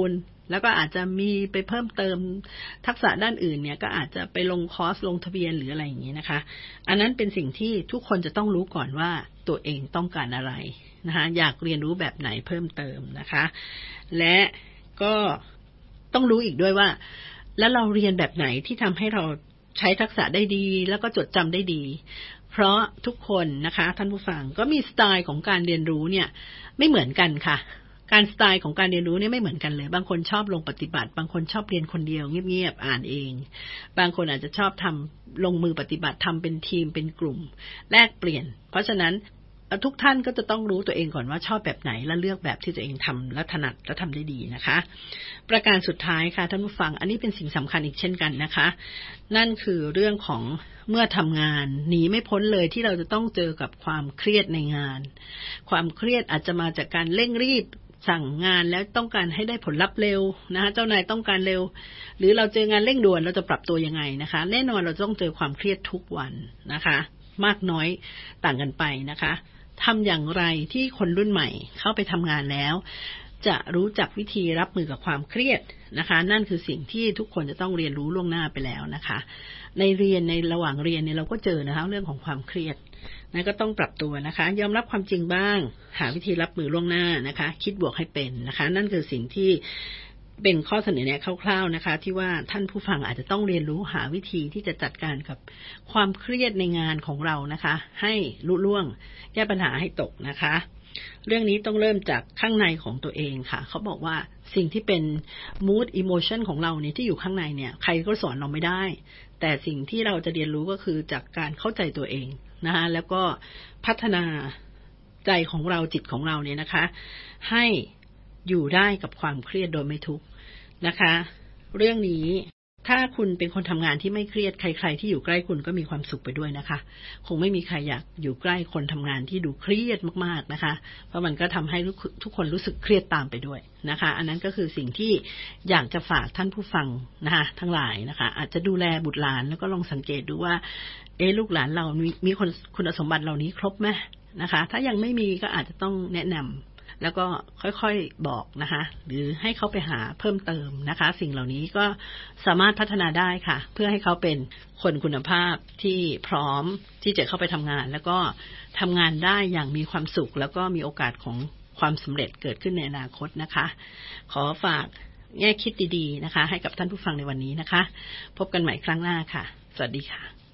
แล้วก็อาจจะมีไปเพิ่มเติมทักษะด้านอื่นเนี่ยก็อาจจะไปลงคอร์สลงทะเบียนหรืออะไรอย่างนี้นะคะอันนั้นเป็นสิ่งที่ทุกคนจะต้องรู้ก่อนว่าตัวเองต้องการอะไรนะคะอยากเรียนรู้แบบไหนเพิ่มเติมนะคะและก็ต้องรู้อีกด้วยว่าแล้วเราเรียนแบบไหนที่ทำให้เราใช้ทักษะได้ดีแล้วก็จดจำได้ดีเพราะทุกคนนะคะท่านผู้ฟังก็มีสไตล์ของการเรียนรู้เนี่ยไม่เหมือนกันค่ะการสไตล์ของการเรียนรู้เนี่ยไม่เหมือนกันเลยบางคนชอบลงปฏิบัติบางคนชอบเรียนคนเดียวเงียบๆอ่านเองบางคนอาจจะชอบทำลงมือปฏิบัติทำเป็นทีมเป็นกลุ่มแลกเปลี่ยนเพราะฉะนั้นทุกท่านก็จะต้องรู้ตัวเองก่อนว่าชอบแบบไหนและเลือกแบบที่ตัวเองทำและถนัดและทำได้ดีนะคะประการสุดท้ายค่ะท่านผู้ฟังอันนี้เป็นสิ่งสำคัญอีกเช่นกันนะคะนั่นคือเรื่องของเมื่อทำงานหนีไม่พ้นเลยที่เราจะต้องเจอกับความเครียดในงานความเครียดอาจจะมาจากการเร่งรีบสั่งงานแล้วต้องการให้ได้ผลลัพธ์เร็วนะคะเจ้านายต้องการเร็วหรือเราเจองานเร่งด่วนเราจะปรับตัวยังไงนะคะแน่นอนเราต้องเจอความเครียดทุกวันนะคะมากน้อยต่างกันไปนะคะทำอย่างไรที่คนรุ่นใหม่เข้าไปทำงานแล้วจะรู้จักวิธีรับมือกับความเครียดนะคะนั่นคือสิ่งที่ทุกคนจะต้องเรียนรู้ล่วงหน้าไปแล้วนะคะในระหว่างเรียนเนี่ยเราก็เจอนะคะเรื่องของความเครียดนะก็ต้องปรับตัวนะคะยอมรับความจริงบ้างหาวิธีรับมือล่วงหน้านะคะคิดบวกให้เป็นนะคะนั่นคือสิ่งที่เป็นข้อเสนอแนะคร่าวๆนะคะที่ว่าท่านผู้ฟังอาจจะต้องเรียนรู้หาวิธีที่จะจัดการกับความเครียดในงานของเรานะคะให้ลุล่วงแก้ปัญหาให้ตกนะคะเรื่องนี้ต้องเริ่มจากข้างในของตัวเองค่ะเขาบอกว่าสิ่งที่เป็น mood emotion ของเราเนี่ยที่อยู่ข้างในเนี่ยใครก็สอนเราไม่ได้แต่สิ่งที่เราจะเรียนรู้ก็คือจากการเข้าใจตัวเองนะคะแล้วก็พัฒนาใจของเราจิตของเราเนี่ยนะคะให้อยู่ได้กับความเครียดโดยไม่ทุกข์นะคะเรื่องนี้ถ้าคุณเป็นคนทำงานที่ไม่เครียดใครๆที่อยู่ใกล้คุณก็มีความสุขไปด้วยนะคะคงไม่มีใครอยากอยู่ใกล้คนทำงานที่ดูเครียดมากๆนะคะเพราะมันก็ทำให้ทุกคนรู้สึกเครียดตามไปด้วยนะคะอันนั้นก็คือสิ่งที่อยากจะฝากท่านผู้ฟังนะคะทั้งหลายนะคะอาจจะดูแลบุตรหลานแล้วก็ลองสังเกตดูว่าลูกหลานเรามีคุณสมบัติเหล่านี้ครบไหมนะคะถ้ายังไม่มีก็อาจจะต้องแนะนำแล้วก็ค่อยๆบอกนะคะหรือให้เขาไปหาเพิ่มเติมนะคะสิ่งเหล่านี้ก็สามารถพัฒนาได้ค่ะเพื่อให้เขาเป็นคนคุณภาพที่พร้อมที่จะเข้าไปทำงานแล้วก็ทำงานได้อย่างมีความสุขแล้วก็มีโอกาสของความสำเร็จเกิดขึ้นในอนาคตนะคะขอฝากแง่คิดดีๆนะคะให้กับท่านผู้ฟังในวันนี้นะคะพบกันใหม่ครั้งหน้าค่ะสวัสดีค่ะ